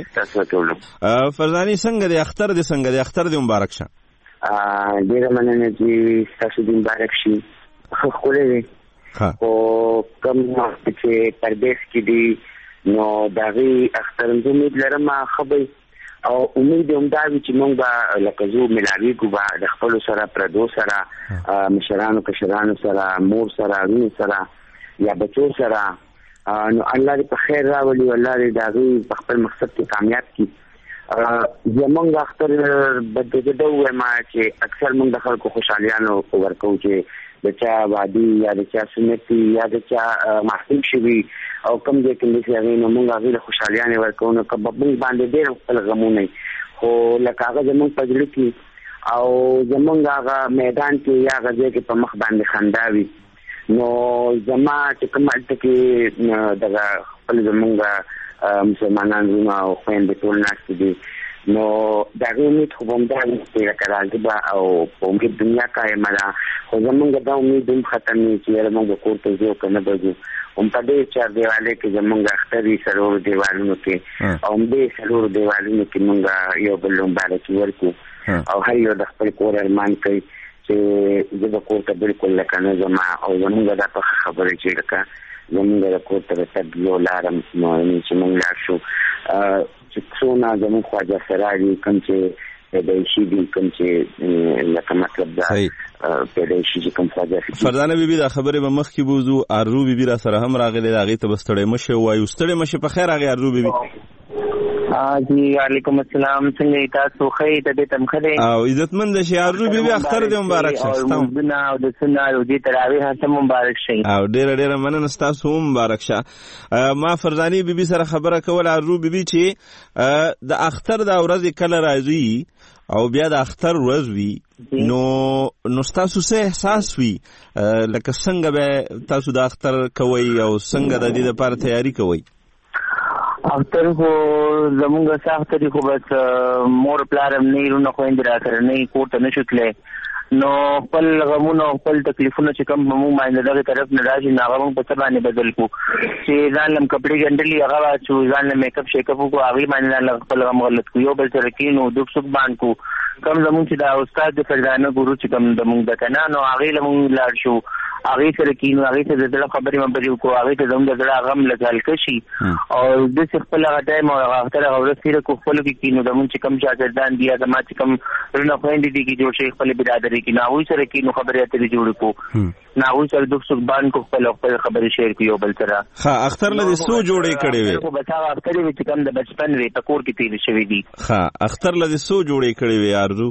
Speaker 3: فرزاني څنګه د اختر د څنګه د اختر د مبارک شه
Speaker 6: ډیره مننه چې تاسو دې مبارک شي خو خولې دي او کوم چې پردیس کې دي نو داغي اختر د امید لرم خبري او امید هم دا چې موږ به لکه زو ملاوي ګوبا د خپل سره پردو سره مشرانو کشرانو سره مور سره ویني سره یا بچو سره نو الله دې په خیر راولي الله دې داغي په خپل مقصد کې کامیاب کړي زمونږ اختر بدګدو ما چې اکثر موږ د خلکو خوشحالیانو ورکو چې د چا وادي یا د چا سنتي یا د چا محفوظ شوي او کوم ځای کې چې هغه نو موږ هغه خوشحالیانه ورکو نو کبه باندې ډېر خپل غمونه خو لکه هغه زمونږ پدړي کې او زمونږ هغه میدان کې یا هغه ځای کې په مخ باندې خنداوي نو زما چې کوم کې دغه خپل زمونږ مسلمانان زما او خويندې ټول ناست دي نو دا امید خو هم دا چې راځي او په امید دنیا کې ملا خو زمونږ دا امید هم ختمي چې موږ کور ته ځو کنه بجو هم په دې چار دیواله کې زمونږ اختري سرور دیوالونو کې او هم دې سرور دیوالونو کې موږ یو بل مبارک ورکو او هر یو د خپل کور ارمان کوي چې زه د کور ته بالکل لکه نه زما او زمونږ دا په خبره چې لکه زمونږ د کور ته تګ یو لارم چې موږ لاړ شو چې څونه زموږ خواجه سره دي کوم چې پیدایشي دي کوم چې لکه مطلب دا پیدایشي چې کوم خواجه
Speaker 3: فرزانه بیبي دا خبره به مخ کې بوزو ارو بیبي را سره هم راغلي هغه ته بستړې مشه وایو ستړې مشه په خیر هغه ارو بیبي
Speaker 7: جی علیکم السلام څنګه تاسو خې د دې تمخه
Speaker 3: او عزتمند شي ارو بیبي اختر دې مبارک شه
Speaker 7: ستاسو او د سنا او دې تراویح هم مبارک شي
Speaker 3: او ډېر ډېر مننه ستاسو مبارک شه ما فرزاني بیبي سره خبره کول ارو بیبي چې د اختر د ورځې کله راځي او بیا د اختر ورځ وي نو نو تاسو څه احساس وي لکه څنګه به تاسو د اختر کوي او څنګه د دې لپاره تیاری کوي
Speaker 7: اختر خو زمونږ ساختري خو بس مور پلارم نه رونه خويندې را سره نه کوټه نشو تللی نو خپل غمونه خپل تکلیفونه چې کوم موږ باندې دغه طرف نه راځي نو هغه په څه باندې بدل کو چې ځان لم کپڑے ګنډلي هغه واچو ځان له میک اپ شیک اپ کو هغه باندې خپل غم غلط کو یو بل سره کینو دوک سوک باندې کو کم زمون چې دا استاد د فرزانه ګورو چې کوم د موږ د کنه نو هغه لمون لاړ شو هغه سره کینو هغه ته د خبرې مبري کو هغه ته زموږ د غم لګال کشي او د څه خپل هغه ټایم او هغه تر هغه سره کو خپل کې کینو د موږ چې کوم شاګردان دي یا ما چې کوم رونه خويندې دي چې جوړ شي خپل برادری کې نو وي سره کینو خبرې اترې جوړ کو نو وي سره د څوک باندې کو خپل خپل خبرې شیر کو یو بل سره
Speaker 3: ها اختر لدی سو جوړې کړې وي
Speaker 7: خو بچا اختر وی چې کوم د بچپن وی تکور کې تیر شوی دي
Speaker 3: ها اختر لدی سو جوړې کړې وي ارزو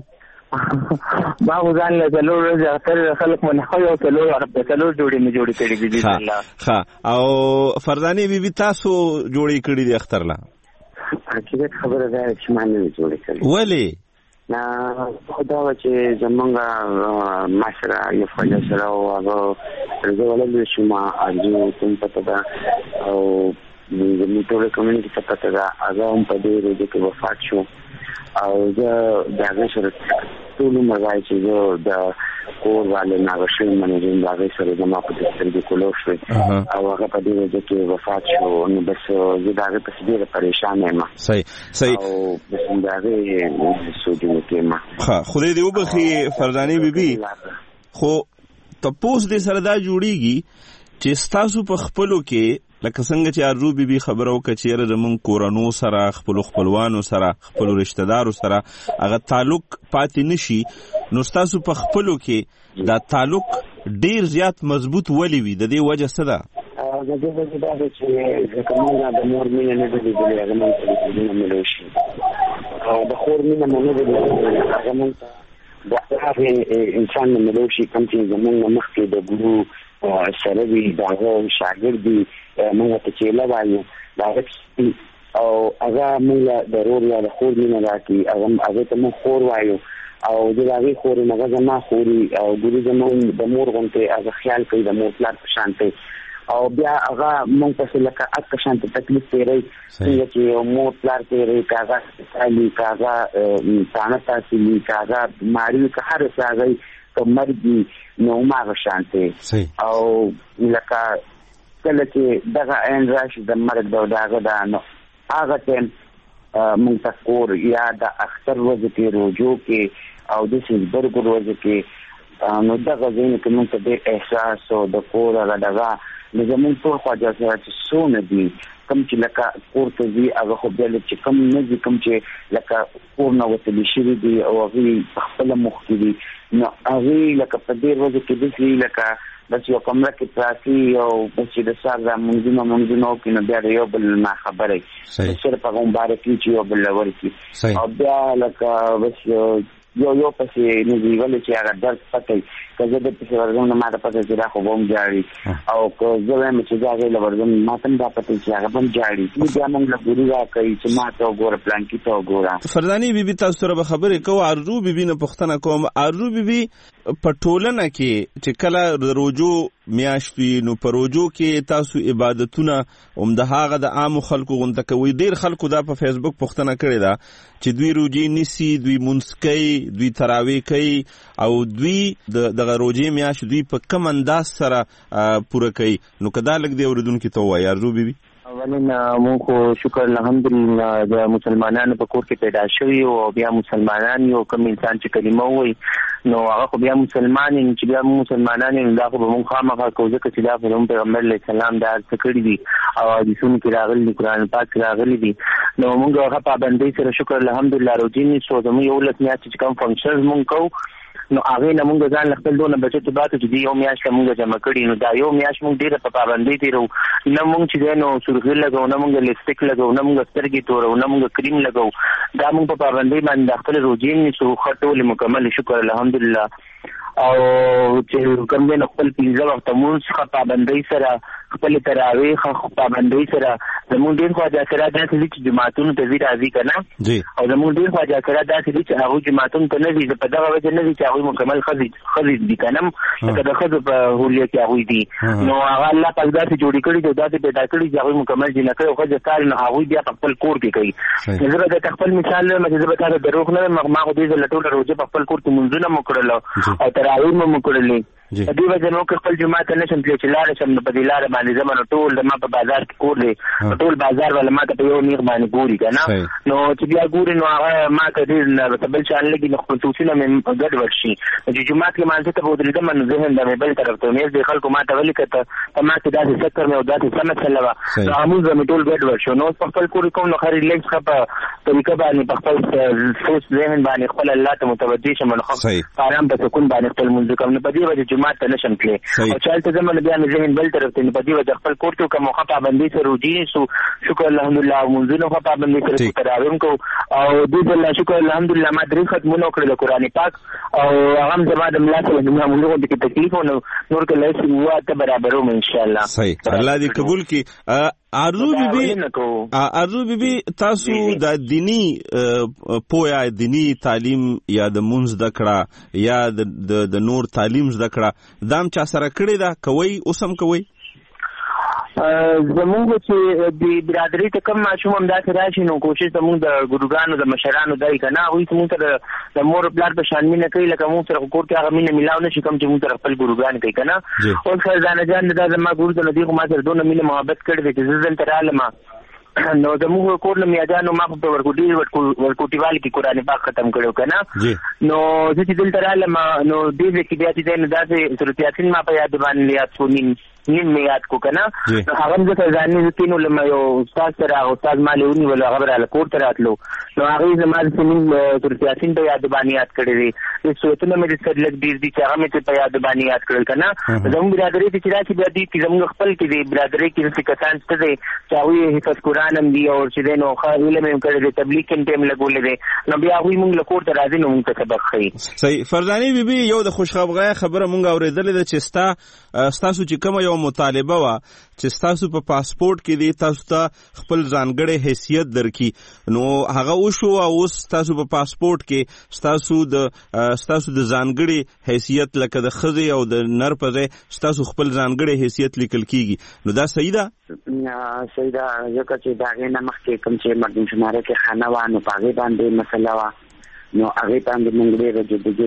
Speaker 7: ما وزن له څلور ورځې اختر خلک من خو یو څلور ورځې څلور جوړې مې جوړې کړې دي بسم الله
Speaker 3: ها او فرزاني بیبي تاسو جوړې کړې دي اختر لا
Speaker 6: حقیقت خبره ده چې ما نه جوړې کړې
Speaker 3: ولی
Speaker 6: نا خدا چې زمونږ مشره یو خواجه سره او هغه زه ولې شما ارجو کوم پته ده او زموږ ټول کمیونټي ته پته ده هغه هم په دې ورځ کې وفات شو او زه د هغه سره ټول مزای چې زه د کور والے ناغشي منځین د هغه سره زما په سترګې کولو شو او هغه په دې ورځ کې وفات شو نو بس زه د هغه په ډېر پریشان یم
Speaker 3: صحیح صحیح
Speaker 6: او بس د هغه سوچونه کې ما
Speaker 3: ها خدای دې وبخي فرزاني بیبي خو تاسو دې سره دا جوړیږي چې تاسو په خپلو کې لکه څنګه چې ارو بیبي خبرو کچېره زمون کورانو سره خپل خپلوانو سره خپل رشتہ دارو سره هغه تعلق پاتې نشي نو تاسو په خپلو کې دا تعلق ډیر زیات مضبوط ولې وي د دې وجه څه ده
Speaker 6: د دې وجه دا چې کومه د مور مینه نه دی د هغه مونږ ته د مینه شي او د خور مینه نه دی د هغه مونږ د هغه انسان نه ملوشي کوم چې زمونږ مخکې د ګورو سره وی داغه شاګرد دی موږ ته چې لا وایو دا او هغه موږ د رور یا د خور مینه راکې هغه هغه ته موږ خور وایو او د هغه خوري مګه زما خوري او ګوري زمون د مور غونته هغه خیال کوي د مور پلار په شانته او بیا هغه مونږ په لکه اک شانته تکلیف پیری چې مور پلار پیری کاغه سالي کاغه ثانه تاسلی کاغه ماری که هر څه هغه کومرګي نو ما شانته او لکه کله چې دغه ان راشي د مرګ د داغه دا نو هغه ټیم مونږ تکور یا د اختر ورځ کې روجو کې او د سیزبرګ ورځ کې نو دغه ځین کې مونږ ته د احساس او د کور هغه دغه د زمون ټول خواجه سره چې سونه دي کوم چې لکه کور ته دي هغه خو بیا چې کوم نه دي کوم چې لکه کور نه وتلی شوي دي او هغه خپل مخ کې دي نو هغه لکه په دې ورځ کې د دې لکه بس یو کمره کې پراتی او بس د سار د منځونو منځونو کې نه بیا یو بل ما خبره سره په مبارکي چې یو بل ورکی او بیا لکه بس یو یو پسې نه دی ولې چې هغه درس پټي کله د پسې ورغون نه ماته پته چې دا خو بوم جاړي او که زه وایم چې دا غي لورځم ماته دا پته چې هغه بوم جاړي بیا موږ له ګوري را کوي چې ماته وګوره پلان کې ته وګوره
Speaker 3: فردانی بیبي تاسو سره خبرې کوو ارجو بیبي نه پښتنه کوم ارجو بیبي په ټولنه کې چې کله روجو میاشتي نو پروجو کې تاسو عبادتونه اومدهغه د عام خلکو غونډه کوي ډیر خلکو دا په فیسبوک پښتنه کړی دا چې دوی روجي نسی دوی منسکي دوی تراوی کوي او دوی د دغه روجي میاشت دوی په کم انداز سره پوره کوي نو کدا لګ دی اوردونکو ته وایي ارجو بیبي
Speaker 7: اولنا مونږ خو شکر الحمدلله د مسلمانانو په کور کې پیدا شوی او بیا مسلمانان یو کوم انسان چې کلمه وایي نو هغه خو بیا مسلمان چې بیا مسلمانان دا خو مونږ خامخا کوو ځکه چې دا په پیغمبر علیه السلام دا څه کړی دي او حدیثونه کې راغلي قرآن پاک کې راغلي دي نو مونږ هغه پابندۍ سره شکر الحمدلله روزي نیسو زموږ یو لس میاشتې چې کوم فنکشنز مونږ کوو نو هغه نه مونږ ځان خپل دونه بچت باتو چې یو میاشت مونږ جمع کړی نو دا یو میاشت مونږ ډیره په پابندۍ تیرو نه مونږ چې نو سرخی لګو نه مونږ لپسټیک لګو نه مونږ سترګې تورو نه مونږ کریم لګو دا مونږ په پابندۍ باندې خپل روزي نیسو خټول مکمل شکر الحمدلله او چې کوم نه خپل پنځه وخت مونږ ښه پابندۍ سره خپل تراویح ښه پابندۍ سره زموږ ډېر خواجه سره داسې چې جماعتونو ته راځي که نه او زموږ ډېر خواجه سره داسې چې هغوی جماعتونو ته نه ځي په دغه وجه نه ځي چې هغوی مکمل ښځې دي که نه لکه د ښځو په هولیه کې هغوی دي نو هغه الله پاک داسې جوړې کړي دي او داسې پیدا کړي چې هغوی مکمل جنکۍ او ښځه کار نو هغوی بیا په خپل کور کې کوي زه به درته خپل مثال وایم چې زه به تا ته دروغ نه وایم ما خو دې ځله ټوله روژه په خپل کور کې مونځونه مو کړل او تراویح مو مو کړلې په دې وجه نو که خپل جماعت ته نه شم تللی چې لاړه شم نو په دې لاره باندې ځم نو ټول زما په بازار کې کور دی ټول بازار والا ما ته په یو نیغ باندې ګوري که نه نو چې بیا ګوري نو هغه ما ته ډېر ورته بل شان لګي نو خپل توسونه مې ګډوډ شي نو چې جومات کې مانځه ته به ودرېدم نو ذهن به مې بل طرف ته مېز دې خلکو ما ته ولیکه په ما کې داسې چکر مې او داسې څه مسله وه نو لمونځ به مې ټول ګډوډ شو نو اوس په خپل کور کوم نو ښه ریلیکس ښه په طریقه باندې په خپل سوچ ذهن باندې خپل الله ته متوجه شم نو ښه آرام په سکون باندې خپل لمونځ کوم نو په دې وجه جومات ته نه شم تللی او چالته زموږ بیا مې ذهن بل طرف ته په دې وجه خپل کور کې کوم ښه پابندۍ سره روجي سو شکر الحمدلله مونځونه ښه پابندۍ سره تراویح کوو او دې بل شکر الحمدلله ما درې ختمونه وکړل قرآن پاک او هغه هم زما د ملا سره د معمولو کې تکلیف او نور کله چې وه ته برابروم انشاءالله
Speaker 3: صحیح الله دې قبول کړي ارزو بیبي ارزو بیبي تاسو د دینی پویا دینی تعلیم یا د مونږ د کړه یا د د نور تعلیم زده کړه دام چا سره کړی دا کوي اوسم کوي
Speaker 7: زمونږ چې د برادرۍ ته کم ماشوم هم داسې راشي نو کوشش زمونږ د ګروګانو د مشرانو دی که نه هغوی زمونږ سره د مور پلار په شان مینه کوي لکه مونږ سره کور کې هغه مینه میلاو نه شي کوم چې مونږ سره خپل ګروګان کوي که نه اوس خزانه جان دا زما ګورو ته نو دی خو ما سره دونه مینه محبت کړی دی چې زه دلته رالم نو زموږ کور له میاجانو ما په ورکوټي ورکوټیوال کې قرآن پاک ختم کړو که نه نو زه چې دلته رالم نو دې ځای کې بیا چې دی نو داسې سورت یاسین ما په یاد باندې یاد شو نیم نیم مې یاد کو که نه نو هغه هم زه ځانې زه کینو لم یو استاد سره هغه استاد ما لې ونیولو هغه به راله کور ته راتلو نو هغې زما داسې نیم سورت یاسین په یاد باندې یاد کړی دی د سورتونه مې د سر لږ ډېر دي چې هغه مې په یاد باندې یاد کړل که نه زموږ برادرۍ ته چې راشي بیا دي چې زموږ خپل کې دی برادرۍ کې داسې کسان شته دی چې هغوی حفظ قرآن هم دي او چې دی نو ښه علم یې هم کړی دی تبلیغ کې هم ټایم لګولی دی نو بیا هغوی مونږ له کور ته راځي نو مونږ ته سبق ښیي
Speaker 3: صحیح فرزانې بیبي یو د خوشخبغۍ خبره مونږ اورېدلې ده چې ستا ستاسو چې کومه یو یو مطالبه وا چې تاسو په پاسپورت کې دی تاسو ته خپل ځانګړی حیثیت درکې، نو هغه وشو او اوس تاسو په پاسپورت کې تاسو د تاسو د ځانګړي حیثیت لکه د ښځې او د نر په ځای تاسو خپل ځانګړی حیثیت لیکل کیږي، نو دا صحیح ده؟
Speaker 6: صحیح ده، ځکه چې د هغې نه مخکې کوم چې مردم شماره کې خانه وه نو په هغې باندې مسله وه، نو هغې باندې موږ ډېره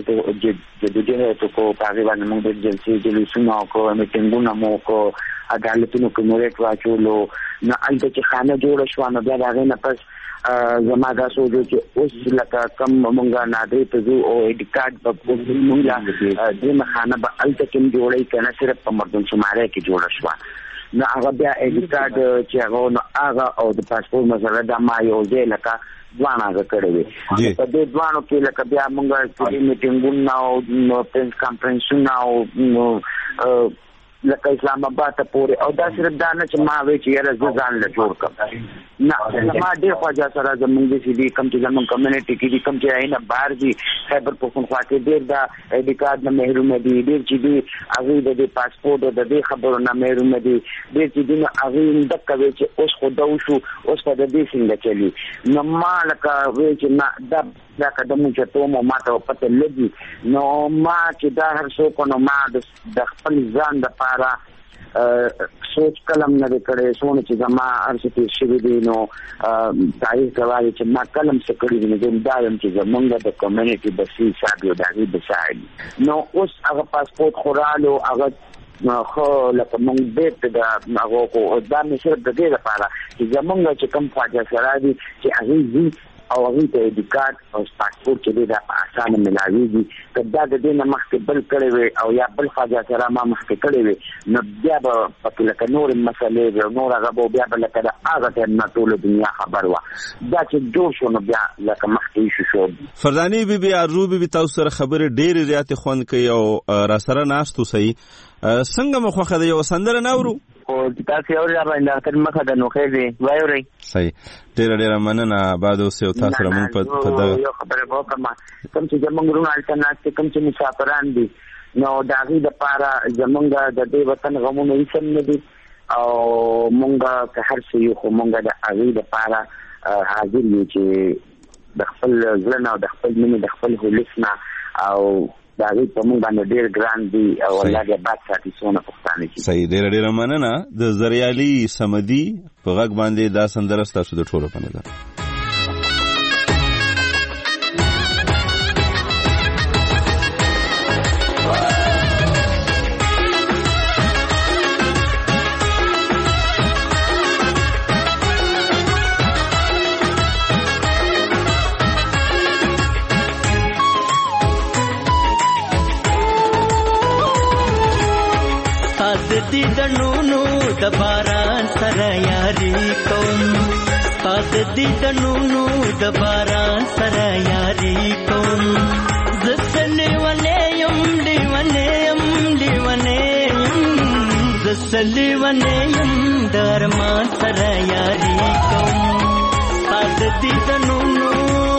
Speaker 6: جدوجهد وکړو، په هغې باندې موږ ډېر جلسې جلوسونه وکړو، میټینګونه مو وکړو، عدالتونو کې مو ریټ واچولو، نو هلته چې خانه جوړه شوه نو بیا د هغې نه پس زما دا سوچ و چې اوس لکه کم مونږ نادرې ته ځو او ایډي کارډ به مونږ درېیمه خانه به هلته کې هم جوړوي که نه صرف په مردم شماره کې جوړه شوه، نو هغه بیا ایډي کارډ چې هغه نو هغه او د پاسپورت مسله دا ما یو ځای لکه ځوان هغه کړی وي. په دې ځوانو کې لکه بیا موږ میټینګونه او پرنس کانفرنسونه او لکه اسلام آباد ته پورې، او دا صرف دا نه چې ما وایي چې یاره زه ځان له جوړ کړم، نه ما ډېر خواجه سره زمونږ داسې دي کوم چې زمونږ کمیونټي کې دي، کوم چې هغې نه بهر دي خیبر پښتونخوا کې ډېر دا ایډي کارډ نه محرومه دي، ډېر چې دي هغوی د دې پاسپورټ او د دې خبرو نه محرومه دي، ډېر چې دي نو هغوی دقه وایي چې اوس خو ده وشو اوس به د دې څنګه چلي، نو ما لکه وایي چې نه دا دا قدمونه چې توم او ما ته پته لګي، نو ما چې دا هر څوک نو ما د خپل ځان دپاره سوچ کلم نه دی کړی، څونه چې زما هر څه تېر شوي دي نو تاریخ ګواهي چې ما کلم څه کړي دي، نو زه دا یم چې زمونږ د کمیونټي بسي حساب یو د هغې بساړي، نو اوس هغه پاسپورټ خو رالو هغه خو لکه مونږ بیرته د هغو کو دا مې صرف د دې لپاره چې زمونږ چې کوم خواجه سرا دي چې هغې ځي او هغوی ته ایډي کارډ او پاسپورټ چې دی دا په اسانه ملاویږي، که دا د دې نه مخکې بل کړی وی او یا بل خواجه سره ما مخکې کړی وی نو بیا به پکې لکه نورې مسلې وي او نور هغه به بیا به لکه د هغه ټایم نه ټوله دنیا خبر وه، دا چې جوړ شو نو بیا لکه مخکې ایشو شو.
Speaker 3: فرزانې بیبي ارزو بیبي تاسو سره خبرې ډېرې زیاتې خوند کوي او را سره ناست اوسئ، څنګه مو خوښه ده یو سندره نه اورو؟
Speaker 7: خو تاسو یو را باندې اختر مخه د نوخې دی وایورئ.
Speaker 3: صحیح، ډېره ډېره مننه، آباد اوسئ او تاسو سره مونږ په دغه
Speaker 6: یو خبره به وکړم، کوم چې زمونږ وروڼه هلته ناست دي، کوم چې مسافران دي، نو د هغوی دپاره زمونږ د دې وطن غمونه هېڅ هم نه دي او مونږ که هر څه یو خو مونږ د هغوی دپاره حاضر یو چې د خپل زړه نه او د خپل مینې د خپل هولس نه او دا غي په موږ باندې ډېر ګران دي او الله دې باد ساتي سونه پښتانه شي.
Speaker 3: صحیح، ډېر ډېر مننه. د زریالي سمدي په غږ باندې دا سندره ستاسو د ټولو په نظر.
Speaker 4: دی دنونو د باران سره یاري کوم، پاد دی دنونو د باران سره یاري کوم، زسلی ونه یم لیونه یم لیونه یم، زسلی ونه یم درمان سره یاري کوم، پاد دی دنونو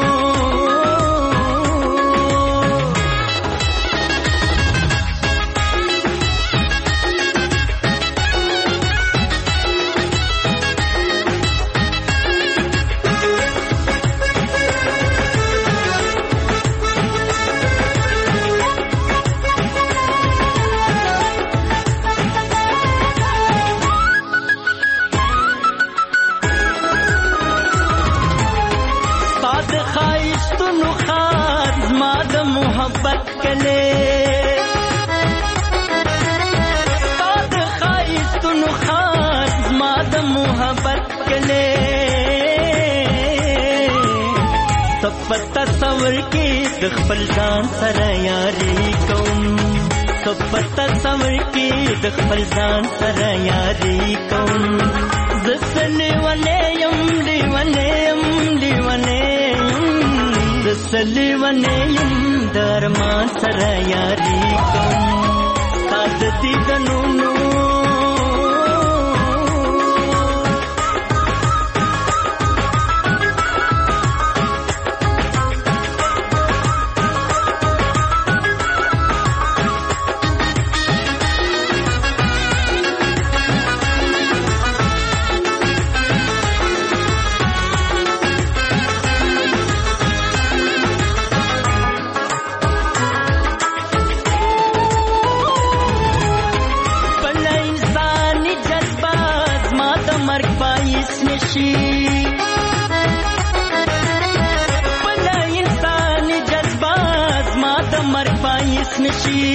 Speaker 4: پتا تصور کې د خپل ځان سره یاري کوم، تو پتا تصور کې د خپل ځان سره یاري کوم، زسلی ونه یم لیونه یم لیونه یم، زسلی ونه یم درمان سره یاري کوم، ساز دی دنونو نشي بل انسان جذبات ما د مرګ پایس نشي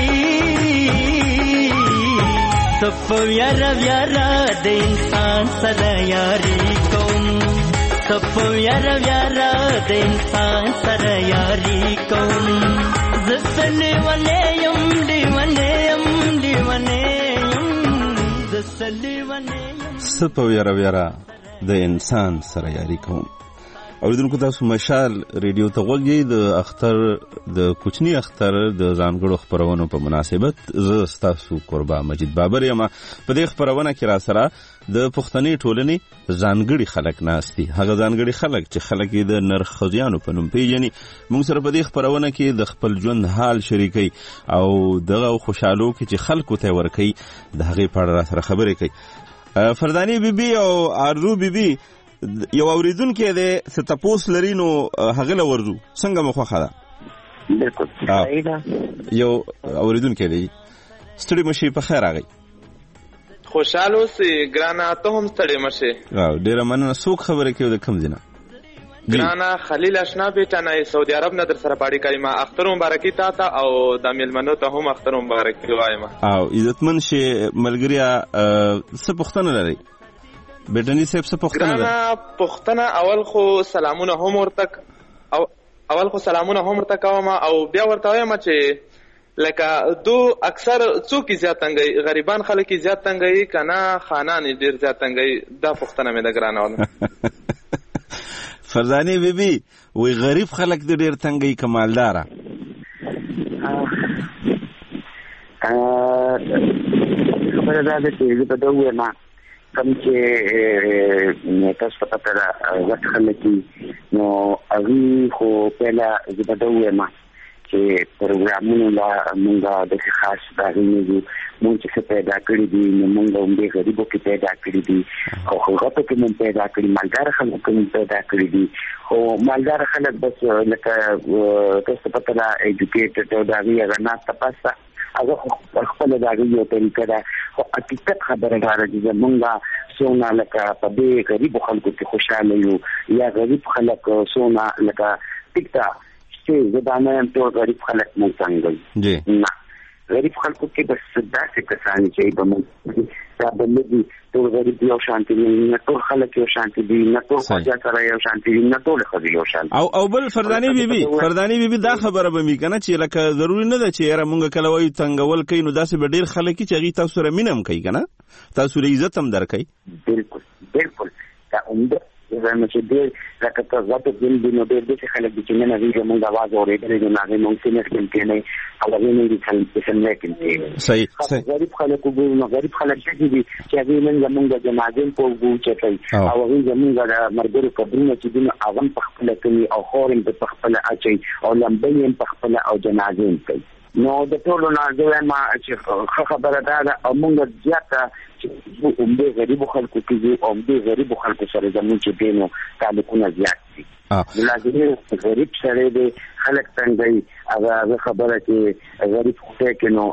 Speaker 4: صف یارا یارا د انسان سره یاري کوم صف یارا یارا د انسان سره یاري کوم زسلی ونه یم دی ونه یم دی ونه یم زسلی ونه یم
Speaker 3: صف یارا یارا د انسان سره یاري کوم. اوریدونکو تاسو مشال ریډیو ته غوږی د اختر د کوچنی اختر د ځانګړو خبرونو په مناسبت زه ستاسو قربا مجید بابر یم. په دې خبرونه کې را سره د پښتني ټولنې ځانګړي خلک ناستي، هغه ځانګړي خلک چې خلک یې د نرخزیانو په نوم پیژني. موږ سره په دې خبرونه کې د خپل ژوند حال شریکي او دغه خوشحالو کې چې خلکو ته ورکي د هغې په اړه را سره خبرې کوي. فرداني بیبي او آرزو بیبي یو اوریدونکو دی څه تپوس لري نو هغه له ورځو څنګه مو خوښه ده؟
Speaker 6: بالکل صحیح ده.
Speaker 3: یو اوریدونکو دی ستړي مشي په خیر راغی.
Speaker 8: خوشاله اوسې ګرانه ته هم ستړي مشي.
Speaker 3: ډېره مننه. څوک خبرې کوي د کوم ځای نه؟
Speaker 8: ګرانه خلیل اشنا بیٹا نه سعودي عرب نه در سره پاړی کوي. ما اختر مبارکي تا ته او د میلمنو ته هم اختر مبارکي وایم. او
Speaker 3: عزتمن شي ملګریا څه پوښتنه لري؟ بیٹنی صاحب څه پوښتنه ده؟
Speaker 8: ګرانه پوښتنه اول خو سلامونه هم ورته او اول خو سلامونه هم ورته کوم او بیا ورته وایم چې لکه دو اکثر څوک زیات تنګي غریبان خلک زیات تنګي کنه خانان ډیر زیات تنګي. دا پوښتنه مې ده ګرانه.
Speaker 3: فرزانه بیبي وی غریب خلک د ډیر تنګي کمالدار
Speaker 6: خبره ده چې په دوه ما کم چې تاسو په تاسو وخت خلک نو اوی خو پهلا زبدوه ما چې پروګرامونه لا مونږه د خاص باندې دي مونږ چې پیدا کړی دي نو مونږ هم د غریبو کې پیدا کړی دي او هغه ته کې مونږ پیدا کړی مالدار خلک کې پیدا کړی دي او مالدار خلک بس لکه تاسو په تاسو ایجوکیټډ او دا ویغه نه تاسو هغه خپل داږي یو طریقه ده او حقیقت خبره ده چې مونږه سونا لکه په دې غریب خلکو کې خوشاله یو یا غریب خلک سونا لکه ټیکتا چې زبانه هم ټول غریب خلک مونږ څنګه
Speaker 3: جی
Speaker 6: نه غریب خلکو کې بس داسې کسان چې به مونږ دا بلدي ټول غریب یو شانتي نه ټول خلک یو شانتي دي نه ټول خواجه سره یو شانتي دي نه ټول خو یو شانتي
Speaker 3: او او بل فردانی بیبي فردانی بیبي دا خبره به می کنه چې لکه ضروری نه ده چې یاره مونږ کله وایو څنګه ول کین نو داسې به ډیر خلک چې غي تاسو سره مینم کوي کنه تاسو له عزت هم درکې.
Speaker 6: بالکل بالکل دا عمده زما چې دې لکه تاسو ته دین دي نو ډېر دې خلک چې نه ویږي مونږ आवाज اورېدلې نو هغه مونږ څنګه کوي نه او هغه نه دي چې څنګه کوي
Speaker 3: صحیح صحیح
Speaker 6: غریب خلک وګورئ غریب خلک چې دي چې هغه نن زمونږ د جنازې په وګو چې کوي او هغه زمونږ د مرګرو قبرونه چې دي هغه په خپل کوي او خورم په خپل اچي او لمبې په خپل او جنازې کوي نو د ټولو نه زه ما چې خبره ده او موږ زیاته چې عمده غریب خلکو کې او عمده غریب خلکو سره زموږ چې دینو تعلقونه زیات دي لازمي غریب سره د خلک څنګه هغه خبره چې غریب خو کې نو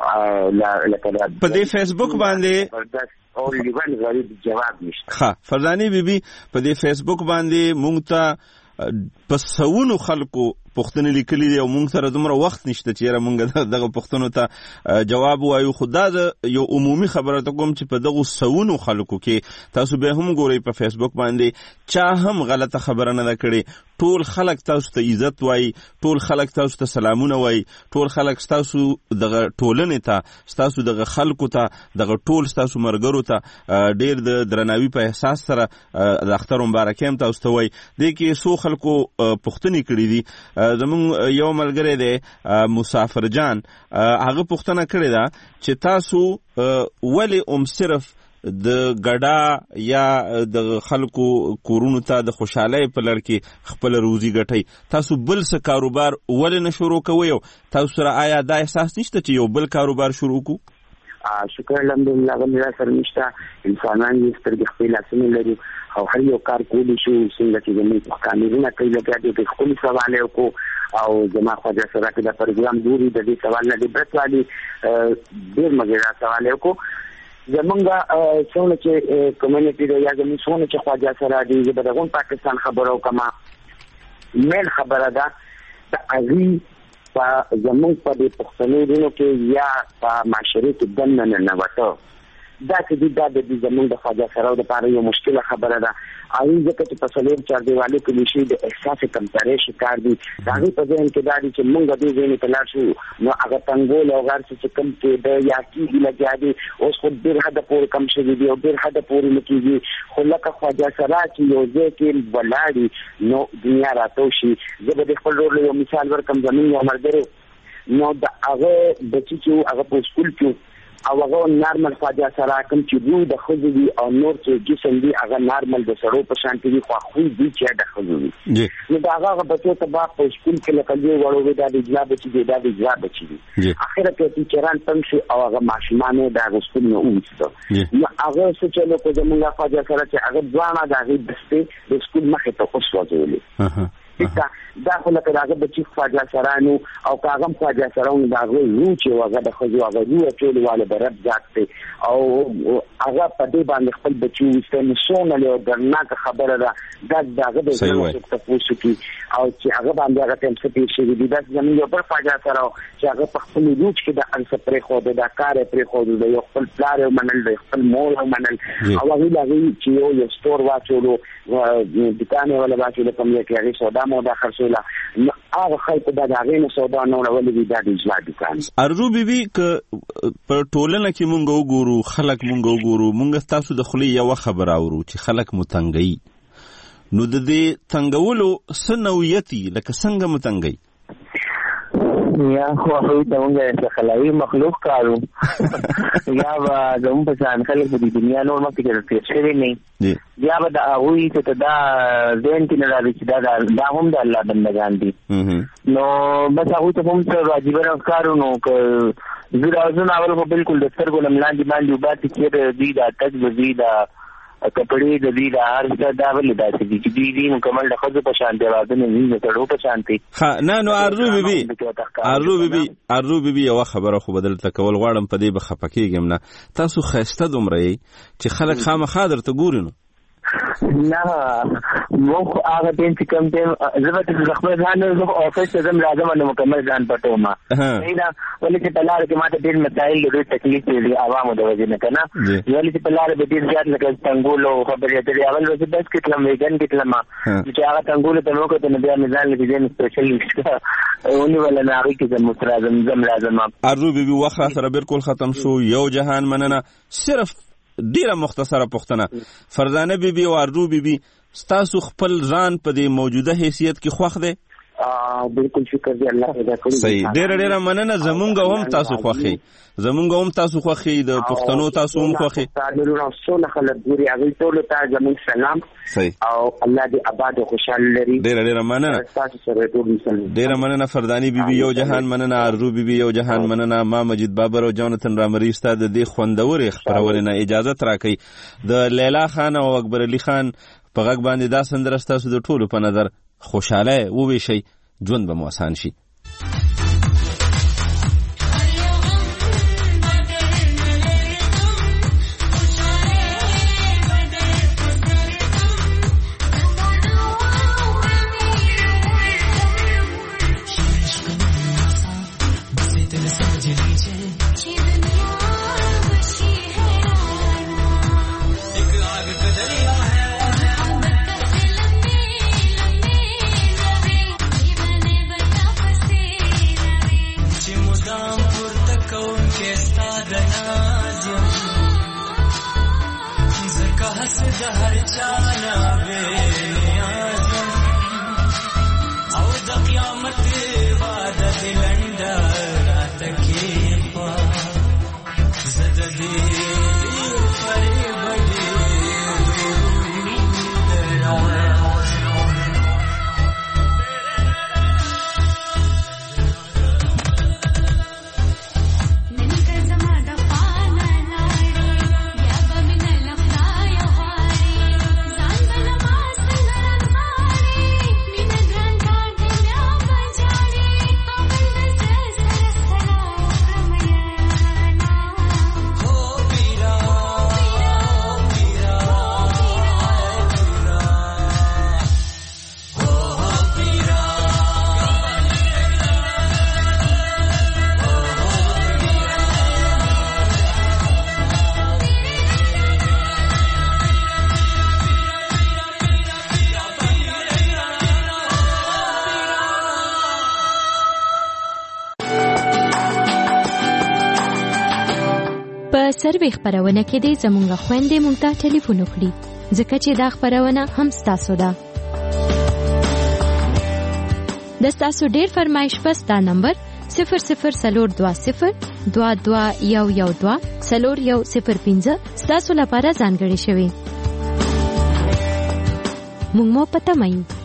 Speaker 6: لکه
Speaker 3: په دې فیسبوک باندې
Speaker 6: او لیوان غریب جواب نشته.
Speaker 3: ها فرزانه بیبي په دې فیسبوک باندې مونږ ته پسونو خلکو پښتنه لیکلي دی او مونږ سره دومره وخت نشته چې مونږ دغه پښتنو ته جواب وایو. خدا د یو عمومي خبره ته کوم چې په دغه سونو خلکو کې تاسو به هم ګورئ په فیسبوک باندې چا هم غلطه خبره نه کړي. ټول خلک تاسو ته عزت وایي، ټول خلک تاسو ته سلامونه وایي، ټول خلک تاسو دغه ټولنې ته تاسو دغه خلکو ته دغه ټول تاسو مرګرو ته ډیر د درناوي په احساس سره د اختر مبارکي هم تاسو ته وایي. د کې سو خلکو پښتني کړی دي. زمون یو ملګری دی مسافر جان هغه پښتنه کړی دا چې تاسو ولی ام صرف د ګډا یا د خلکو کورونو ته د خوشحالۍ په لړ کې خپل روزي ګټي، تاسو بل څه کاروبار ولې نه شروع کوئ؟ تاسو سره آیا دا احساس نشته چې یو بل کاروبار شروع کو؟
Speaker 6: شکر الحمدلله ولې سره نشته. انسانان یې سترګې خپل لاسونه لري او هر یو کار کولی شو څنګه چې زموږ قانونونه کوي لکه د خپل سوال یو کو او زما خواجه سره کې د پروګرام دوری د دې سوال نه د برت والی ډېر مزیدار سوال یو کو زمونږ څونه چې کمیونټي دی یا زمونږ څونه چې خواجه سره دی زه به دغه پاکستان خبرو کما مین خبره ده د اغي په زمونږ په دې پښتنو دینو کې یا په معاشري کې دننه نه وته دا چې دا د زمونږ د خواجه سره د لپاره یو مشکله خبره ده اې ځکه چې په سلیم چار دیوالو کې نشي د احساس کمتري شکار دي دا غي په ځین کې دا چې موږ دې ځین ته لاړ شو نو هغه څنګه له غار چې کم کې د یا کې لګیا دي اوس خو ډیر حد پورې کم شي دي او ډیر حد پورې مکیږي خو لکه خواجه سره چې یو ځکه ولاړی نو دنیا راتو شي زه به خپل ډول یو مثال ورکم زمين یو مرګره نو دا هغه بچی چې هغه په سکول کې او هغه نارمل خواجه سره کوم چې دوی د خزو دي او نور چې جسم دي هغه نارمل د سړو په شان دي خو خو دي چې د خزو دي نو دا هغه بچو ته با په سکول کې لکه دی وړو د اجازه بچي دي د اجازه بچي دي اخر کې چې چران تم شي او هغه ماشومان د سکول نه وځي نو هغه څه چې له کومه خواجه سره چې هغه ځوانه د هغه دسته د سکول مخه ته اوسوځولې دا دا خو لکه هغه بچی خواجه سرانو او کاغم خواجه سرانو دا غوي یو چې هغه د خزو هغه یو ټول والے برب ذات او هغه په دې باندې خپل بچی وستنه سونه له درناک خبره ده دا داغه د تاسو کې او چې هغه باندې هغه تم څه پیښ شي دي دا زموږ یو پر خواجه سره چې هغه په خپل روچ کې د انس پرې خو د کار پرې خو د یو خپل پلار منل د خپل مور منل او هغه لغوي چې یو یو ستور واچولو دکانه ولا واچولو کوم یو کې سودا مو د خرڅوله هغه خلک د هغه نه سودا نه ولې د اجلا دکان
Speaker 3: ارزو بیبي ک په ټولنه کې مونږ وګورو خلک مونږ وګورو مونږ تاسو د خلی یو خبر اورو چې خلک متنګي نو د دې تنګولو سنویتي لکه څنګه متنګي
Speaker 7: یا خو هغه ته موږ خلایي مخلوق کارو یا به زموږ په ځان خلک د دنیا نور مکه کې تیر شوی نه یا به د هغه ته دا ځین کې نه راځي چې دا دا هم د الله بندگان دي نو بس هغه ته هم څه واجب راکارو نو ک زړه ځنه اول خو بالکل د سترګو لملاندې باندې وبات چې د دې د تک د دې د کپڑے د دې د هر څه دا ولې داسې دي چې دې مکمل د خزو په شان دی راځي نه نه تړو په شان دي
Speaker 3: ها نه نو ارزو بیبي ارزو بیبي ارزو بیبي یو خبره خو بدل تکول غواړم په دې بخپکیږم نه تاسو خسته دومره چې خلک خامخا درته ګوري نو
Speaker 7: نه مو هغه دین چې کوم دې زبرت د خپل ځان د افیس ته زم راځم نو مکمل ځان پټو ما دا ولې چې بلار کې ماته ډېر مسائل ډېر تکلیف دي عوامو د وجه نه کنه ولې چې بلار به ډېر زیات لکه څنګه لو خبرې دې اول ورځ بس کې تلم ویګن کې تلم چې هغه څنګه ته نو کوته نه بیا میزان لې دې سپیشل اونې ولا نه هغه کې زم مسترازم زم لازم
Speaker 3: ارزو بیبي وخت سره بالکل ختم شو یو جهان مننه صرف ډیره مختصره پوښتنه فرزانه بیبي او ارزو بیبي ستاسو خپل ځان په دې موجوده حیثیت کې خوښ دی
Speaker 6: بالکل شکر دی الله پیدا کړی
Speaker 3: صحیح ډیره ډیره مننه زمونږ هم تاسو خوښي زمونږ هم تاسو خوښي د پښتنو تاسو هم خوښي
Speaker 6: تعالو رسول خلک ګوري هغه ټول ته زموږ سلام
Speaker 3: صحیح
Speaker 6: او الله دې آباد او خوشاله لري
Speaker 3: ډیره ډیره مننه
Speaker 6: تاسو سره ټول سلام
Speaker 3: ډیره مننه فردانی بیبي یو جهان مننه ارزو بیبي یو جهان مننه ما مجید بابر او جانتن رامری استاد دې خوندور خبرونه نه اجازه تراکې د لیلا خان او اکبر علي خان په غږ باندې دا سندره تاسو د ټولو په نظر خوشاله و وی شي ژوند به مو آسان شي
Speaker 25: سروې خبرونه کې دې زموږ خويندې مونږ ته ټلیفون وکړي ځکه چې دا خبرونه هم ستاسو ده. د ستاسو ډېر فرمایش پس دا نمبر صفر صفر سلور دوا صفر دوا دوا یو یو دوا سلور یو صفر پنځه ستاسو لپاره ځانګړی شوی. مونږ مو پته مایو